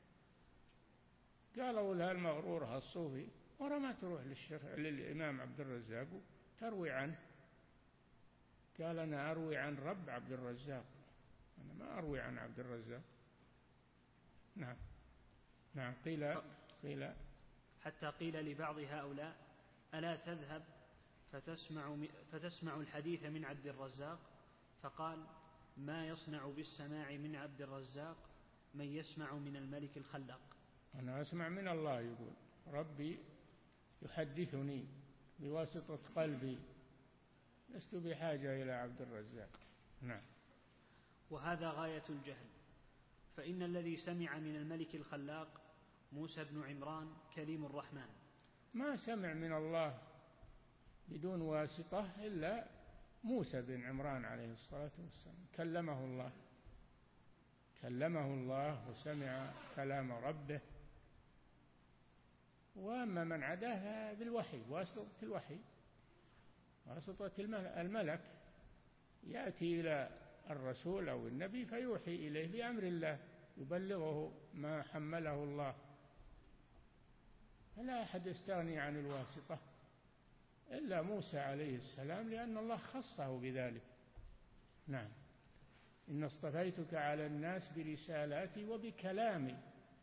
[SPEAKER 2] قالوا لها المغرور هالصوفي ورا ما تروح للشيخ للإمام عبد الرزاق تروي عنه. قال أنا أروي عن رب عبد الرزاق، أنا ما أروي عن عبد الرزاق. نعم. نعم. قيل قيل
[SPEAKER 1] حتى قيل لبعض هؤلاء ألا تذهب فتسمع, فتسمع الحديث من عبد الرزاق؟ فقال ما يصنع بالسماع من عبد الرزاق من يسمع من الملك الخلاق.
[SPEAKER 2] أنا أسمع من الله، يقول ربي يحدثني بواسطة قلبي، لست بحاجة إلى عبد الرزاق. نعم.
[SPEAKER 1] وهذا غاية الجهل، فإن الذي سمع من الملك الخلاق موسى بن عمران كليم الرحمن،
[SPEAKER 2] ما سمع من الله بدون واسطة إلا موسى بن عمران عليه الصلاة والسلام، كلمه الله كلمه الله وسمع كلام ربه. وأما من عداه بالوحي، واسطة الوحي، واسطة الملك، يأتي إلى الرسول أو النبي فيوحي إليه بأمر الله، يبلغه ما حمله الله. فلا أحد يستغني عن الواسطة إلا موسى عليه السلام، لأن الله خصه بذلك. نعم. إن اصطفيتك على الناس برسالاتي وبكلامي.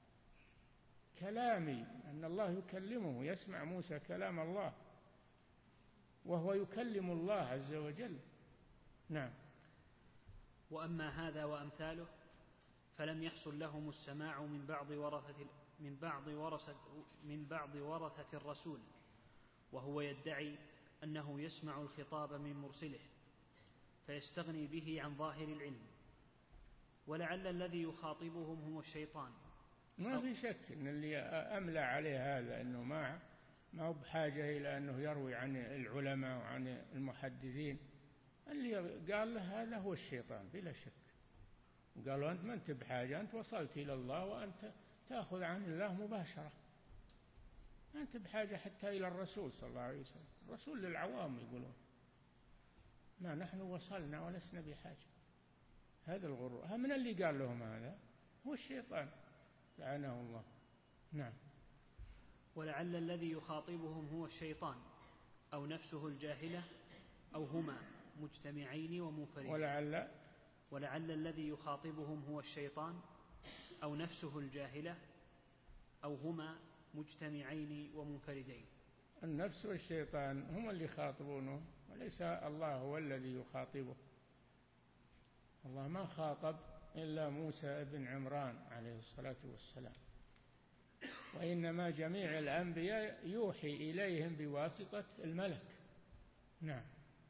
[SPEAKER 2] كلامي أن الله يكلمه، يسمع موسى كلام الله وهو يكلم الله عز وجل. نعم.
[SPEAKER 1] وأما هذا وأمثاله فلم يحصل لهم السماع من بعض ورثة من بعض ورثة من بعض ورثة الرسول، وهو يدعي أنه يسمع الخطاب من مرسله فيستغني به عن ظاهر العلم، ولعل الذي يخاطبهم هو الشيطان.
[SPEAKER 2] ما في شك أن اللي أملى عليه هذا أنه ما ما هو بحاجة إلى أنه يروي عن العلماء وعن المحدثين، اللي قال له هذا هو الشيطان بلا شك. قالوا أنت ما أنت بحاجة، أنت وصلت إلى الله وأنت تأخذ عن الله مباشرة، أنت بحاجة حتى إلى الرسول صلى الله عليه وسلم. الرسول للعوام يقولون ما نحن وصلنا ولسنا بحاجة. هذا الغرور. من اللي قال لهم هذا؟ هو الشيطان لعنه الله. نعم.
[SPEAKER 1] ولعل الذي يخاطبهم هو الشيطان أو نفسه الجاهلة أو هما مجتمعين ومنفردين.
[SPEAKER 2] ولعل
[SPEAKER 1] ولعل الذي يخاطبهم هو الشيطان أو نفسه الجاهلة أو هما مجتمعين ومنفردين.
[SPEAKER 2] النفس والشيطان هم اللي يخاطبونه، وليس الله هو الذي يخاطبه. الله ما خاطب إلا موسى بن عمران عليه الصلاة والسلام، وإنما جميع الأنبياء يوحي إليهم بواسطة الملك. نعم.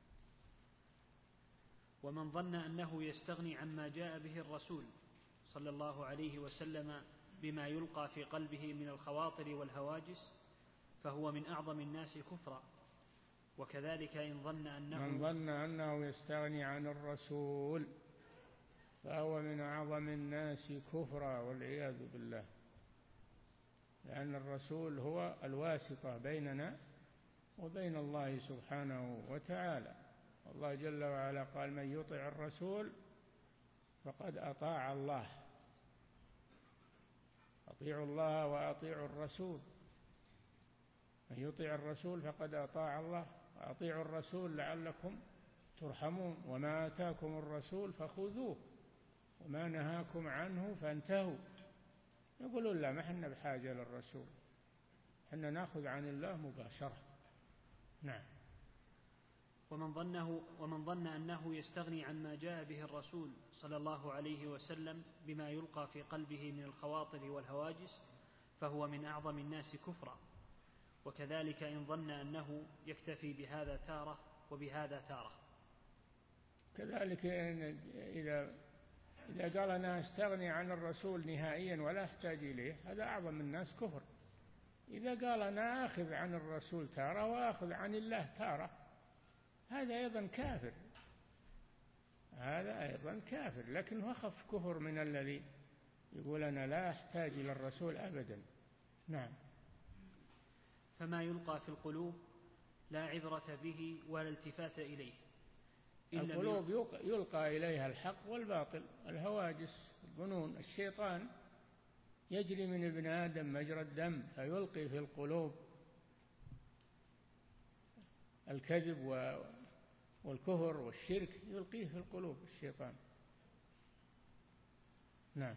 [SPEAKER 1] ومن ظن أنه يستغني عما جاء به الرسول صلى الله عليه وسلم بما يلقى في قلبه من الخواطر والهواجس فهو من أعظم الناس كفرا. وكذلك إن ظن أنه
[SPEAKER 2] من ظن أنه يستغني عن الرسول فهو من أعظم الناس كفرا والعياذ بالله، لأن الرسول هو الواسطة بيننا وبين الله سبحانه وتعالى. الله جل وعلا قال من يطع الرسول فقد أطاع الله، أطيعوا الله وأطيعوا الرسول، من يطع الرسول فقد أطاع الله وأطيعوا الرسول لعلكم ترحمون، وما آتاكم الرسول فخذوه وما نهاكم عنه فانتهوا. يقولون لا، ما احنا بحاجة للرسول، احنا ناخذ عن الله مباشرة. نعم.
[SPEAKER 1] ومن ظنه ومن ظن أنه يستغني عما جاء به الرسول صلى الله عليه وسلم بما يلقى في قلبه من الخواطر والهواجس فهو من أعظم الناس كفرا. وكذلك إن ظن أنه يكتفي بهذا تارة وبهذا تارة.
[SPEAKER 2] كذلك إذا إذا قال أنا أستغني عن الرسول نهائيا ولا أحتاج إليه، هذا أعظم الناس كفر. إذا قال أنا آخذ عن الرسول تارة وآخذ عن الله تارة، هذا أيضا كافر، هذا أيضا كافر، لكنه أخف كفر من الذي يقول أنا لا أحتاج إلى الرسول أبدا. نعم.
[SPEAKER 1] فما يلقى في القلوب لا عبرة به ولا التفات إليه.
[SPEAKER 2] القلوب يلقى إليها الحق والباطل، الهواجس، الظنون. الشيطان يجري من ابن آدم مجرى الدم فيلقي في القلوب الكذب والكفر والشرك، يلقيه في القلوب الشيطان. نعم.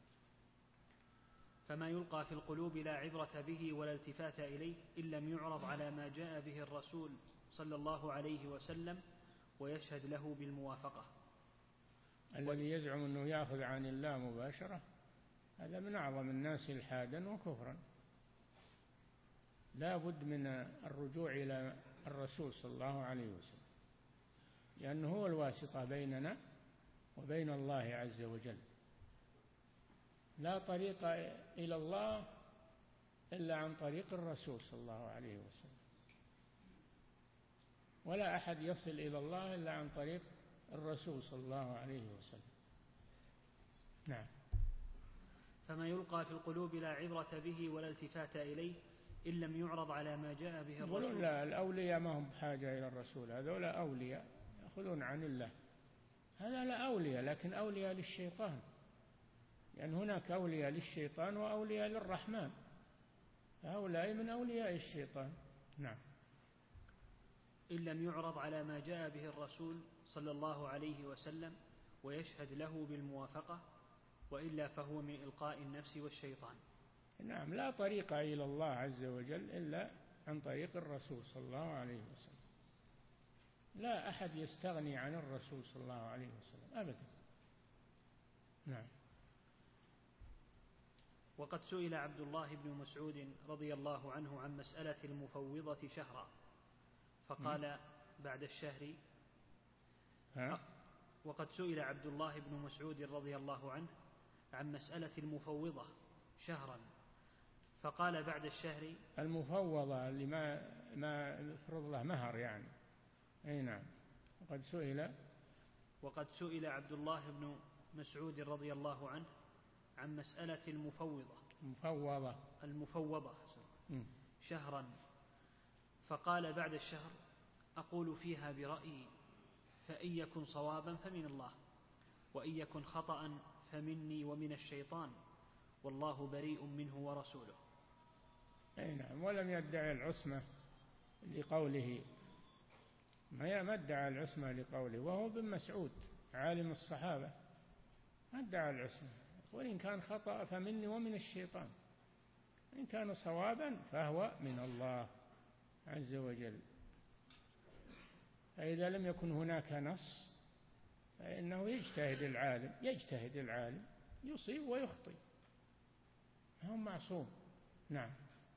[SPEAKER 1] فما يلقى في القلوب لا عبرة به ولا التفات إليه إن لم يعرض على ما جاء به الرسول صلى الله عليه وسلم ويشهد له بالموافقة.
[SPEAKER 2] الذي يزعم أنه يأخذ عن الله مباشرة هذا من أعظم الناس إلحادا وكفرا. لا بد من الرجوع إلى الرسول صلى الله عليه وسلم، لأنه هو الواسطة بيننا وبين الله عز وجل. لا طريق إلى الله إلا عن طريق الرسول صلى الله عليه وسلم، ولا أحد يصل إلى الله إلا عن طريق الرسول صلى الله عليه وسلم. نعم.
[SPEAKER 1] فما يلقى في القلوب لا عبرة به ولا التفات إليه إن لم يعرض على ما جاء به الرسول.
[SPEAKER 2] يقولون لا، الأولياء ما هم بحاجة إلى الرسول، هذول أولياء يأخذون عن الله. هذا لا أولياء، لكن أولياء للشيطان، لأن يعني هناك أولياء للشيطان وأولياء للرحمن، هؤلاء من أولياء الشيطان. نعم.
[SPEAKER 1] إن لم يعرض على ما جاء به الرسول صلى الله عليه وسلم ويشهد له بالموافقة، وإلا فهو من إلقاء النفس والشيطان.
[SPEAKER 2] نعم. لا طريق إلى الله عز وجل إلا عن طريق الرسول صلى الله عليه وسلم. لا أحد يستغني عن الرسول صلى الله عليه وسلم أبدا. نعم.
[SPEAKER 1] وقد سئل عبد الله بن مسعود رضي الله عنه عن مسألة المفوضة شهرا فقال بعد الشهر
[SPEAKER 2] ها؟
[SPEAKER 1] وقد سئل عبد الله بن مسعود رضي الله عنه عن مسألة المفوضة شهرا فقال بعد الشهر.
[SPEAKER 2] المفوضة اللي ما ما يفرض له مهر يعني. أي نعم. وقد سئل
[SPEAKER 1] وقد سئل عبد الله بن مسعود رضي الله عنه عن مسألة المفوضة
[SPEAKER 2] المفوضة
[SPEAKER 1] المفوضة شهرا فقال بعد الشهر أقول فيها برأيي، فإن يكن صوابا فمن الله، وإن يكن خطأ فمني ومن الشيطان، والله بريء منه ورسوله.
[SPEAKER 2] أي نعم. ولم يدعي العصمة لقوله، ما ادعى العصمة لقوله، وهو ابن مسعود عالم الصحابة ما ادعى العصمة، وإن كان خطأ فمني ومن الشيطان، إن كان صوابا فهو من الله عز وجل. فإذا لم يكن هناك نص فإنه يجتهد العالم يجتهد العالم يصيب ويخطئ، هو معصوم. نعم.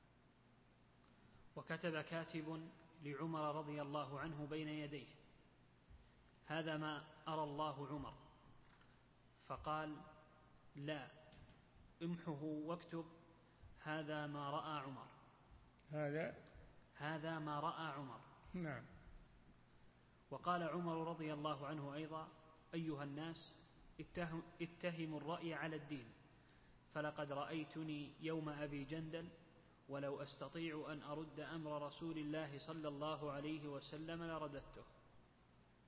[SPEAKER 1] وكتب كاتب لعمر رضي الله عنه بين يديه: هذا ما أرى الله عمر. فقال: لا، امحه واكتب هذا ما رأى عمر.
[SPEAKER 2] هذا
[SPEAKER 1] هذا ما رأى عمر.
[SPEAKER 2] نعم.
[SPEAKER 1] وقال عمر رضي الله عنه أيضا: أيها الناس، اتهموا الرأي على الدين، فلقد رأيتني يوم أبي جندل ولو أستطيع أن أرد أمر رسول الله صلى الله عليه وسلم لرددته.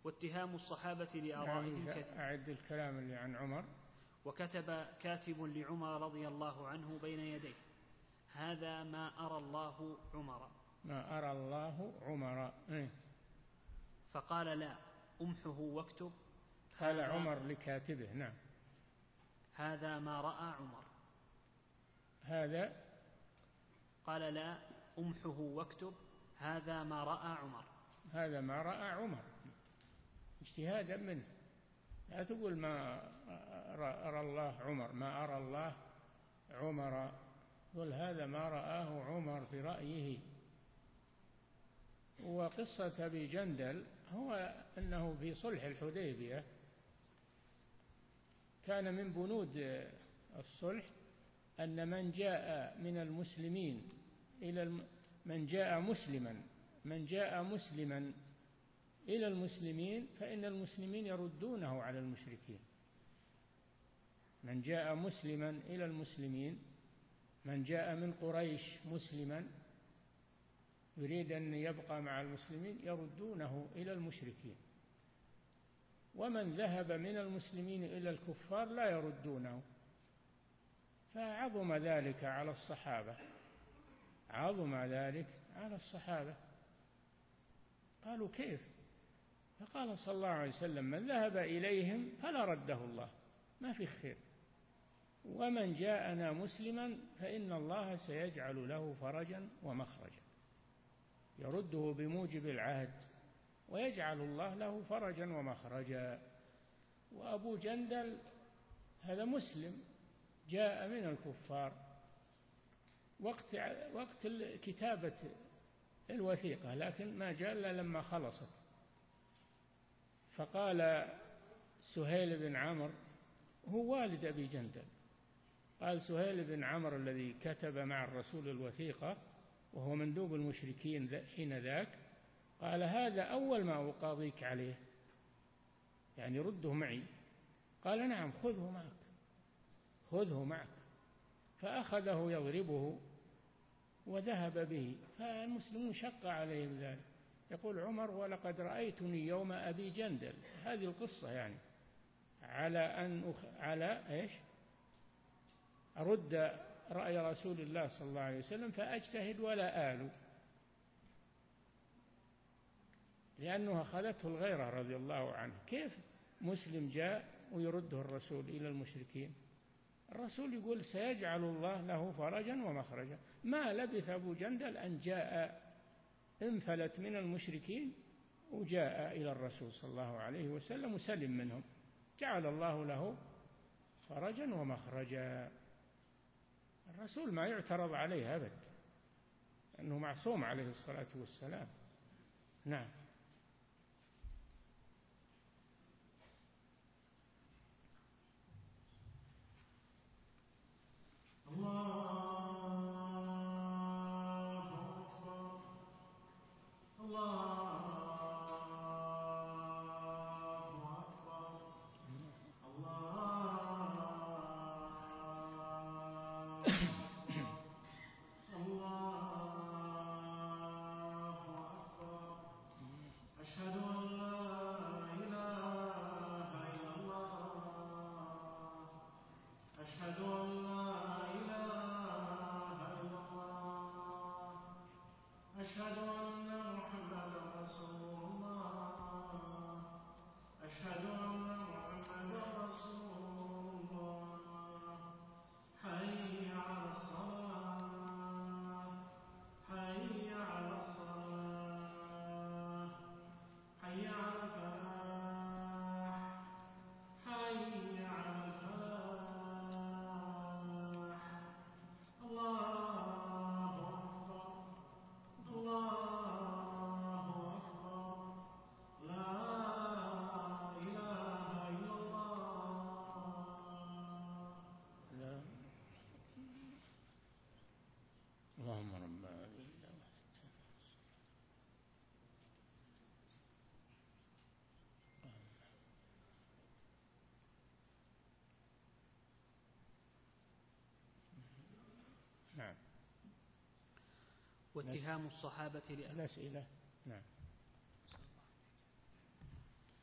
[SPEAKER 1] واتهام الصحابة لآرائهم كثير.
[SPEAKER 2] أعد الكلام اللي عن عمر.
[SPEAKER 1] وكتب كاتب لعمر رضي الله عنه بين يديه: هذا ما أرى الله عمر.
[SPEAKER 2] ما أرى الله عمر. إيه؟
[SPEAKER 1] فقال: لا، أمحه واكتب.
[SPEAKER 2] قال عمر لكاتبه: نعم،
[SPEAKER 1] هذا ما رأى عمر.
[SPEAKER 2] هذا
[SPEAKER 1] قال: لا، أمحه واكتب. هذا ما رأى عمر.
[SPEAKER 2] هذا ما رأى عمر، اجتهادا منه. لا تقول ما أرى الله عمر، ما أرى الله عمر، قل هذا ما رآه عمر برأيه. وقصة أبي جندل هو أنه في صلح الحديبية كان من بنود الصلح أن من جاء من المسلمين إلى الم... من جاء مسلما من جاء مسلما إلى المسلمين فإن المسلمين يردونه على المشركين. من جاء مسلما إلى المسلمين، من جاء من قريش مسلما يريد أن يبقى مع المسلمين يردونه إلى المشركين، ومن ذهب من المسلمين إلى الكفار لا يردونه. فعظم ذلك على الصحابة، عظم ذلك على الصحابة. قالوا: كيف؟ فقال صلى الله عليه وسلم: من ذهب إليهم فلا رده الله، ما في خير، ومن جاءنا مسلما فإن الله سيجعل له فرجا ومخرجا، يرده بموجب العهد ويجعل الله له فرجا ومخرجا. وأبو جندل هذا مسلم جاء من الكفار وقت وقت كتابة الوثيقة، لكن ما جاء إلا لما خلصت. فقال سهيل بن عمرو، هو والد أبي جندل، قال سهيل بن عمرو الذي كتب مع الرسول الوثيقة وهو مندوب المشركين حين ذاك، قال: هذا أول ما أقاضيك عليه، يعني رده معي. قال: نعم، خذه معك، خذه معك. فأخذه يضربه وذهب به. فالمسلمون شق عليهم ذلك. يقول عمر: ولقد رأيتني يوم أبي جندل، هذه القصة يعني، على أن أخ... على إيش أرد رأي رسول الله صلى الله عليه وسلم فأجتهد ولا آل، لأنه أخذته الغيرة رضي الله عنه. كيف مسلم جاء ويرده الرسول إلى المشركين؟ الرسول يقول: سيجعل الله له فرجا ومخرجا. ما لبث أبو جندل أن جاء، انفلت من المشركين وجاء إلى الرسول صلى الله عليه وسلم وسلم منهم، جعل الله له فرجا ومخرجا. الرسول ما يعترض عليه أبد، أنه معصوم عليه الصلاة والسلام. نعم.
[SPEAKER 3] الله أكبر، الله أكبر، الله أكبر، الله أكبر. أشهد أن لا إله إلا الله، أشهد أن أشهد أن محمدا رسول الله، أشهد أن محمدا رسول الله. حي على الصلاة، حي على الصلاة، حي على الفلاح، حي على الفلاح. الله الله أكبر، لا إله إلا الله.
[SPEAKER 2] لا. اللهم رب العالمين. نعم.
[SPEAKER 1] واتهام الصحابة
[SPEAKER 2] الأسئلة. نعم.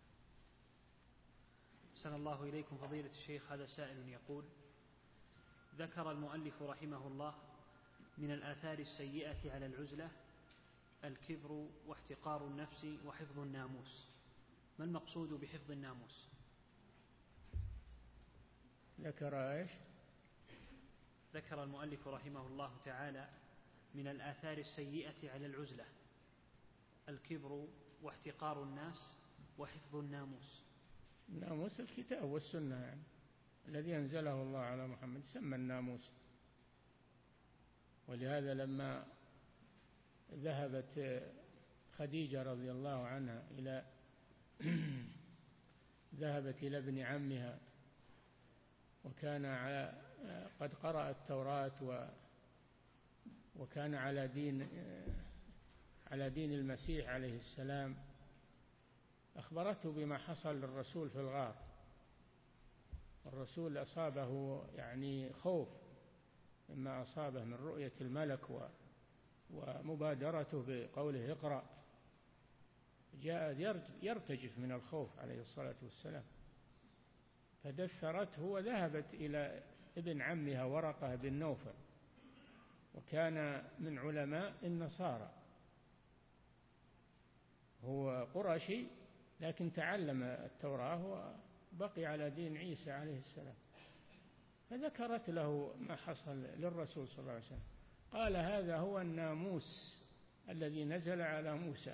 [SPEAKER 1] أحسن الله إليكم فضيلة الشيخ. هذا سائل يقول: ذكر المؤلف رحمه الله من الآثار السيئة على العزلة الكبر واحتقار النفس وحفظ الناموس، ما المقصود بحفظ الناموس؟
[SPEAKER 2] ذكر ايش؟
[SPEAKER 1] ذكر المؤلف رحمه الله تعالى من الآثار السيئة على العزلة الكبر واحتقار الناس وحفظ الناموس.
[SPEAKER 2] الناموس الكتاب والسنة يعني الذي أنزله الله على محمد سمى الناموس. ولهذا لما ذهبت خديجة رضي الله عنها إلى ذهبت إلى ابن عمها وكان على قد قرأ التوراة و وكان على دين على دين المسيح عليه السلام، أخبرته بما حصل للرسول في الغار. الرسول أصابه يعني خوف مما أصابه من رؤية الملك ومبادرته بقوله اقرأ، جاء يرتجف من الخوف عليه الصلاة والسلام، فدثرته وذهبت إلى ابن عمها ورقة بن نوفل، وكان من علماء النصارى، هو قرشي لكن تعلم التوراة وبقي على دين عيسى عليه السلام. فذكرت له ما حصل للرسول صلى الله عليه وسلم، قال هذا هو الناموس الذي نزل على موسى.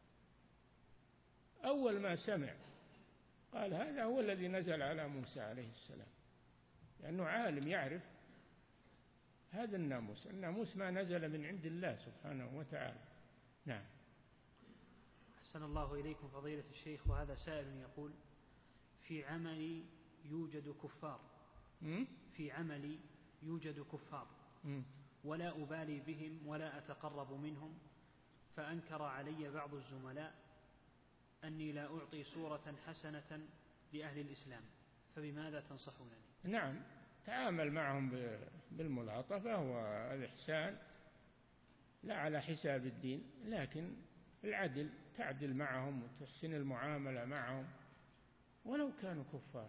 [SPEAKER 2] أول ما سمع قال هذا هو الذي نزل على موسى عليه السلام، لأنه عالم يعرف هذا الناموس. الناموس ما نزل من عند الله سبحانه وتعالى. نعم.
[SPEAKER 1] أحسن الله إليكم فضيلة الشيخ. وهذا سائل يقول: في عملي يوجد كفار في عملي يوجد كفار ولا أبالي بهم ولا أتقرب منهم، فأنكر علي بعض الزملاء أني لا أعطي صورة حسنة لأهل الإسلام، فبماذا تنصحونني؟
[SPEAKER 2] نعم، تعامل معهم بالملاطفة والإحسان، لا على حساب الدين، لكن العدل، تعدل معهم وتحسن المعاملة معهم ولو كانوا كفار.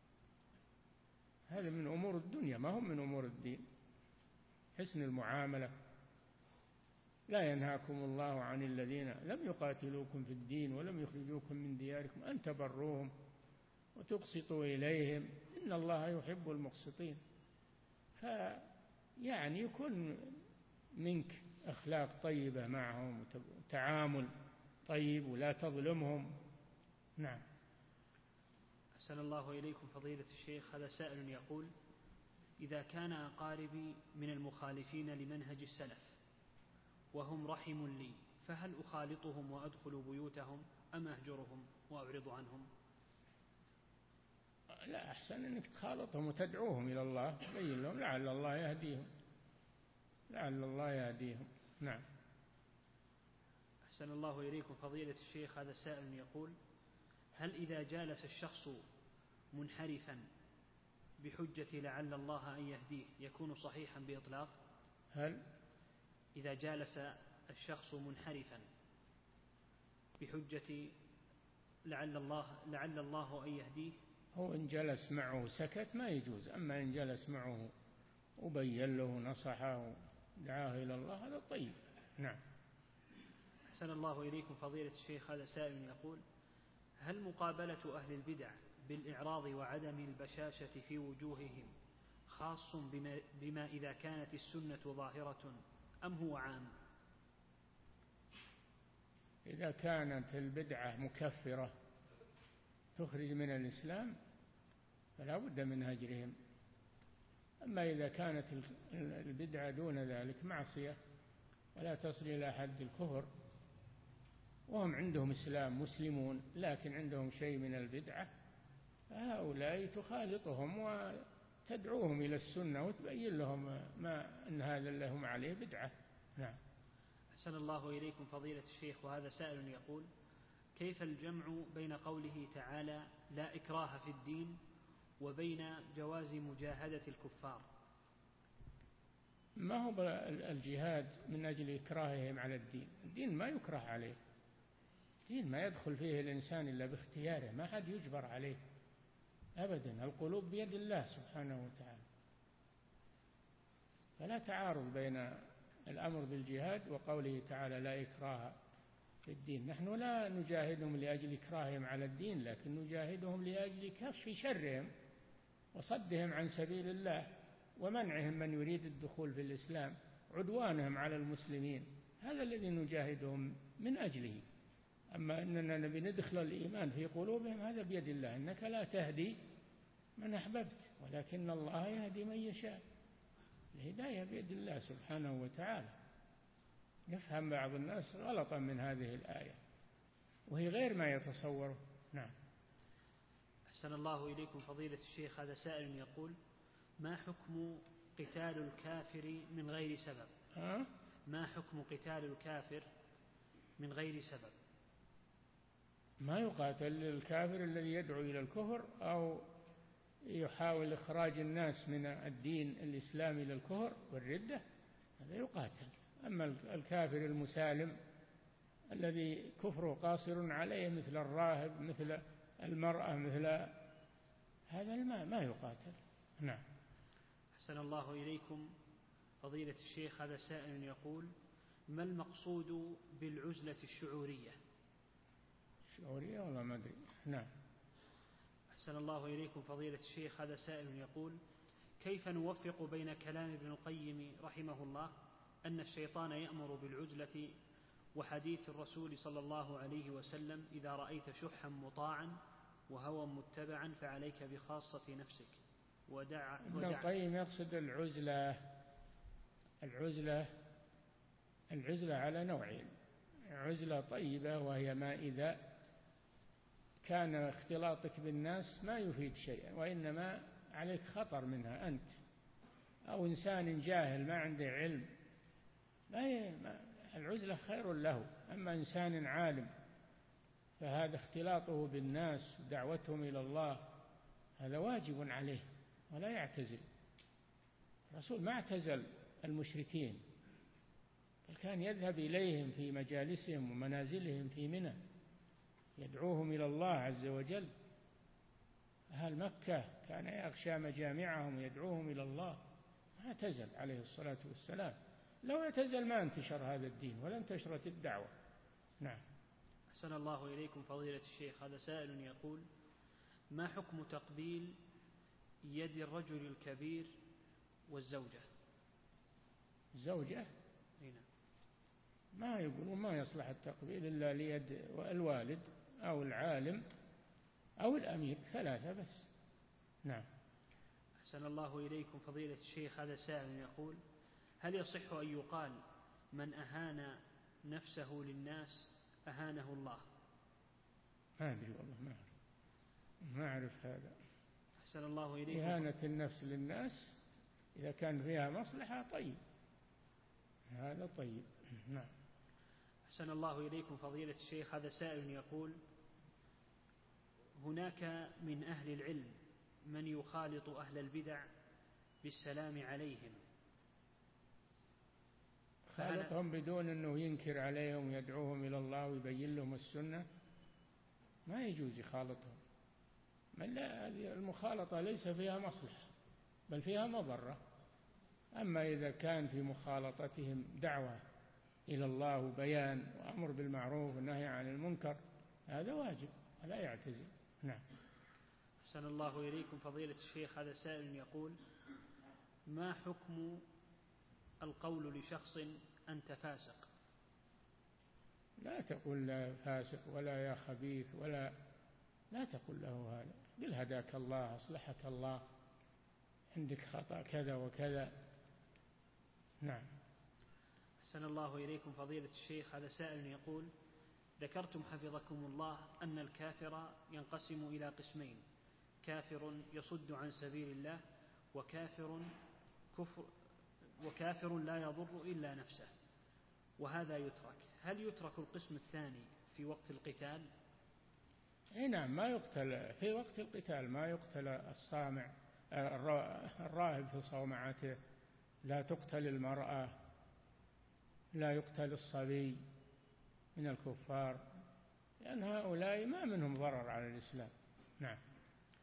[SPEAKER 2] هذا من أمور الدنيا ما هم من أمور الدين. حسن المعاملة. لا ينهاكم الله عن الذين لم يقاتلوكم في الدين ولم يخرجوكم من دياركم أن تبروهم وتقسطوا إليهم إن الله يحب المقسطين. فيعني يكون منك أخلاق طيبة معهم وتعامل طيب ولا تظلمهم. نعم.
[SPEAKER 1] أحسن الله إليكم فضيلة الشيخ. هذا سائل يقول: إذا كان أقاربي من المخالفين لمنهج السلف وهم رحم لي، فهل أخالطهم وأدخل بيوتهم أم أهجرهم وأعرض عنهم؟
[SPEAKER 2] لا، أحسن أنك تخالطهم وتدعوهم إلى الله، تبين لهم لعل الله يهديهم لعل الله يهديهم. نعم.
[SPEAKER 1] أحسن الله إليكم فضيلة الشيخ. هذا السائل يقول: هل إذا جالس الشخص منحرفا بحجة لعل الله أن يهديه يكون صحيحا بإطلاق؟
[SPEAKER 2] هل
[SPEAKER 1] إذا جالس الشخص منحرفا بحجة لعل الله لعل الله أن يهديه،
[SPEAKER 2] هو إن جلس معه سكت ما يجوز، أما إن جلس معه وبين له نصحه دعاه إلى الله هذا طيب. نعم.
[SPEAKER 1] أحسن الله إليكم فضيلة الشيخ. هذا سائل يقول: هل مقابلة أهل البدع بالإعراض وعدم البشاشة في وجوههم خاص بما, بما إذا كانت السنة ظاهرة أم هو عام؟
[SPEAKER 2] إذا كانت البدعة مكفرة تخرج من الإسلام فلا بد من هجرهم. أما إذا كانت البدعة دون ذلك معصية ولا تصل إلى حد الكفر وهم عندهم إسلام مسلمون لكن عندهم شيء من البدعة، هؤلاء تخالطهم وتدعوهم إلى السنة وتبين لهم ما أن هذا اللي هم عليه بدعة. نعم.
[SPEAKER 1] أحسن الله إليكم فضيلة الشيخ. وهذا سائل يقول: كيف الجمع بين قوله تعالى لا إكراه في الدين وبين جواز مجاهدة الكفار؟
[SPEAKER 2] ما هو الجهاد من أجل إكراههم على الدين، الدين ما يكره عليه، الدين ما يدخل فيه الإنسان إلا باختياره، ما حد يجبر عليه. أبدا، القلوب بيد الله سبحانه وتعالى. فلا تعارض بين الأمر بالجهاد وقوله تعالى لا إكراه في الدين. نحن لا نجاهدهم لأجل إكراههم على الدين، لكن نجاهدهم لأجل كف شرهم وصدهم عن سبيل الله ومنعهم من يريد الدخول في الإسلام، عدوانهم على المسلمين، هذا الذي نجاهدهم من أجله. أما أننا نبي ندخل الإيمان في قلوبهم هذا بيد الله، إنك لا تهدي من أحببت ولكن الله يهدي من يشاء. الهداية بيد الله سبحانه وتعالى. يفهم بعض الناس غلطا من هذه الآية وهي غير ما يتصوره. نعم.
[SPEAKER 1] أحسن الله إليكم فضيلة الشيخ، هذا سائل يقول: ما حكم قتال الكافر من غير سبب؟
[SPEAKER 2] ها؟
[SPEAKER 1] ما حكم قتال الكافر من غير سبب؟
[SPEAKER 2] ما يقاتل الكافر الذي يدعو إلى الكفر أو يحاول إخراج الناس من الدين الإسلامي إلى الكفر والردة، هذا يقاتل. أما الكافر المسالم الذي كفره قاصر عليه مثل الراهب مثل المرأة مثل هذا الماء ما يقاتل. نعم.
[SPEAKER 1] أحسن الله إليكم فضيلة الشيخ، هذا سائل يقول: ما المقصود بالعزلة الشعورية؟
[SPEAKER 2] الشعورية ولا ما أدري. نعم.
[SPEAKER 1] أحسن الله إليكم فضيلة الشيخ، هذا سائل يقول: كيف نوفق بين كلام ابن القيم رحمه الله أن الشيطان يأمر بالعزلة وحديث الرسول صلى الله عليه وسلم: إذا رأيت شحا مطاعا وهوى متبعا فعليك بخاصة نفسك ودع,
[SPEAKER 2] ابن
[SPEAKER 1] ودع
[SPEAKER 2] القيم يقصد العزلة العزلة العزلة على نوعين: عزلة طيبة وهي ما إذا كان اختلاطك بالناس ما يفيد شيئا وإنما عليك خطر منها أنت، أو إنسان جاهل ما عنده علم، ما العزلة خير له. أما إنسان عالم فهذا اختلاطه بالناس ودعوتهم إلى الله هذا واجب عليه ولا يعتزل. الرسول ما اعتزل المشركين بل كان يذهب إليهم في مجالسهم ومنازلهم في منى يدعوهم إلى الله عز وجل. أهل مكة كان يغشى مجامعهم ويدعوهم إلى الله، ما اعتزل عليه الصلاة والسلام. لو اعتزل ما انتشر هذا الدين ولا انتشرت الدعوة. نعم.
[SPEAKER 1] أحسن الله إليكم فضيلة الشيخ، هذا سائل يقول: ما حكم تقبيل يد الرجل الكبير والزوجة؟
[SPEAKER 2] الزوجة
[SPEAKER 1] هنا.
[SPEAKER 2] ما يقولون ما يصلح التقبيل إلا ليد الوالد أو العالم أو الأمير، ثلاثة بس. نعم.
[SPEAKER 1] أحسن الله إليكم فضيلة الشيخ، هذا سائل يقول: هل يصح أن يقال من أهان نفسه للناس أهانه الله؟
[SPEAKER 2] ما أدري والله، ما أعرف ما أعرف هذا.
[SPEAKER 1] أحسن الله إليكم.
[SPEAKER 2] إهانة النفس للناس إذا كان فيها مصلحة طيب، هذا طيب. نعم.
[SPEAKER 1] أحسن الله إليكم فضيلة الشيخ، هذا سائل يقول: هناك من أهل العلم من يخالط أهل البدع بالسلام عليهم،
[SPEAKER 2] خالطهم بدون أنه ينكر عليهم ويدعوهم إلى الله ويبين لهم السنة، ما يجوز يخالطهم. من لا، هذه المخالطة ليس فيها مصلحة بل فيها مضرة. أما إذا كان في مخالطتهم دعوة إلى الله وبيان وأمر بالمعروف والنهي عن المنكر هذا واجب ولا يعتزل. نعم.
[SPEAKER 1] أحسن الله إليكم فضيلة الشيخ، هذا سائل يقول: ما حكم القول لشخص أنت فاسق؟
[SPEAKER 2] لا تقول لا فاسق ولا يا خبيث ولا لا تقول له هذا، قل هداك الله أصلحك الله عندك خطأ كذا وكذا. نعم.
[SPEAKER 1] أحسن الله إليكم فضيلة الشيخ، هذا سائل يقول: ذكرتم حفظكم الله أن الكافر ينقسم إلى قسمين: كافر يصد عن سبيل الله وكافر كفر وكافر لا يضر إلا نفسه، وهذا يترك. هل يترك القسم الثاني في وقت القتال؟
[SPEAKER 2] اي نعم، ما يقتل في وقت القتال، ما يقتل الصامع الراهب في صومعته، لا تقتل المرأة، لا يقتل الصبي من الكفار، لأن هؤلاء ما منهم ضرر على الإسلام. نعم.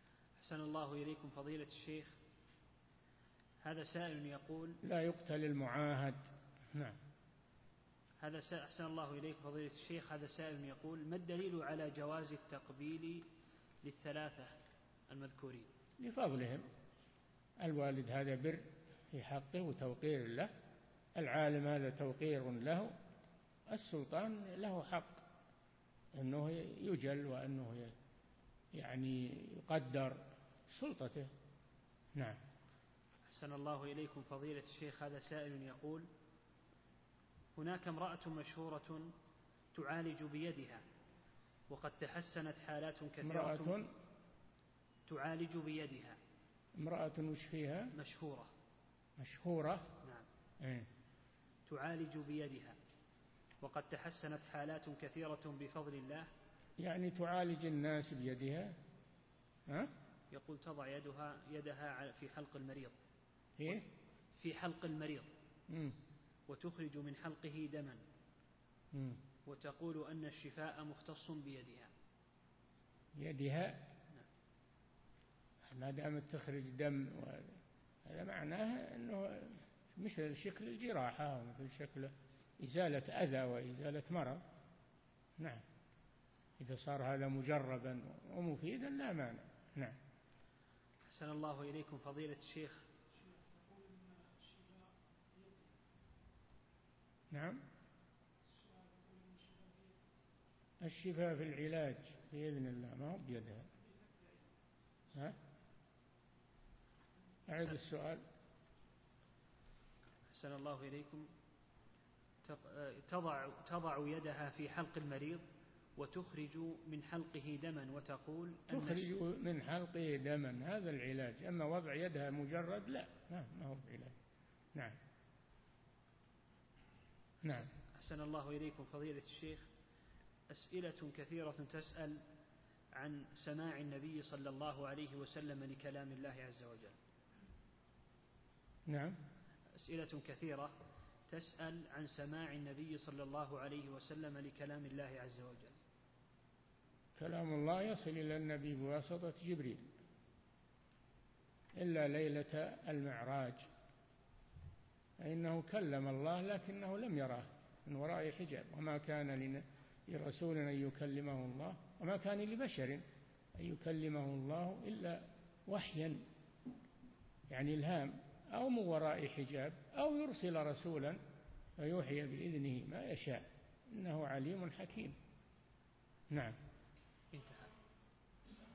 [SPEAKER 1] أحسن الله إليكم فضيلة الشيخ، هذا سائل يقول
[SPEAKER 2] لا يقتل المعاهد. نعم.
[SPEAKER 1] هذا سائل أحسن الله إليكم فضيلة الشيخ، هذا سائل يقول ما الدليل على جواز التقبيل للثلاثة المذكورين؟
[SPEAKER 2] لفضلهم. الوالد هذا بر في حقه وتوقير له، العالم هذا توقير له، السلطان له حق أنه يجل وأنه يعني يقدر سلطته. نعم.
[SPEAKER 1] أحسن الله إليكم فضيلة الشيخ، هذا سائل يقول هناك امرأة مشهورة تعالج بيدها وقد تحسنت حالات كثيرة.
[SPEAKER 2] امرأة
[SPEAKER 1] تعالج بيدها.
[SPEAKER 2] امرأة وش فيها؟
[SPEAKER 1] مشهورة.
[SPEAKER 2] مشهورة.
[SPEAKER 1] نعم.
[SPEAKER 2] ايه؟
[SPEAKER 1] تعالج بيدها وقد تحسنت حالات كثيرة بفضل الله.
[SPEAKER 2] يعني تعالج الناس بيدها. ها؟
[SPEAKER 1] يقول تضع يدها يدها في حلق المريض.
[SPEAKER 2] إيه؟
[SPEAKER 1] في حلق المريض.
[SPEAKER 2] مم.
[SPEAKER 1] وتخرج من حلقه دما.
[SPEAKER 2] مم.
[SPEAKER 1] وتقول أن الشفاء مختص بيدها.
[SPEAKER 2] يدها؟
[SPEAKER 1] نعم.
[SPEAKER 2] ما دامت تخرج دم، هذا معناه أنه مثل شكل الجراحة ومثل شكل إزالة أذى وإزالة مرض. نعم. إذا صار هذا مجربا ومفيدا لا مانع. نعم.
[SPEAKER 1] أحسن الله إليكم فضيلة الشيخ.
[SPEAKER 2] نعم. الشفاء في العلاج بإذن الله، ما هو بيدها. ها؟ أعد السؤال.
[SPEAKER 1] أحسن الله إليكم. تضع تضع يدها في حلق المريض وتخرج من حلقه دما وتقول
[SPEAKER 2] تخرج من حلقه دما، هذا العلاج. أما وضع يدها مجرد لا، ما هو بعلاج. نعم. نعم.
[SPEAKER 1] أحسن الله إليكم فضيلة الشيخ، أسئلة كثيرة تسأل عن سماع النبي صلى الله عليه وسلم لكلام الله عز وجل.
[SPEAKER 2] نعم.
[SPEAKER 1] أسئلة كثيرة تسأل عن سماع النبي صلى الله عليه وسلم لكلام الله عز وجل.
[SPEAKER 2] كلام الله يصل إلى النبي بواسطة جبريل إلا ليلة المعراج، فإنه كلم الله لكنه لم يراه من وراء حجاب. وما كان لرسول أن يكلمه الله، وما كان لبشر أن يكلمه الله إلا وحيا، يعني إلهام، أو من وراء حجاب، أو يرسل رسولا فيوحي بإذنه ما يشاء، إنه عليم حكيم. نعم.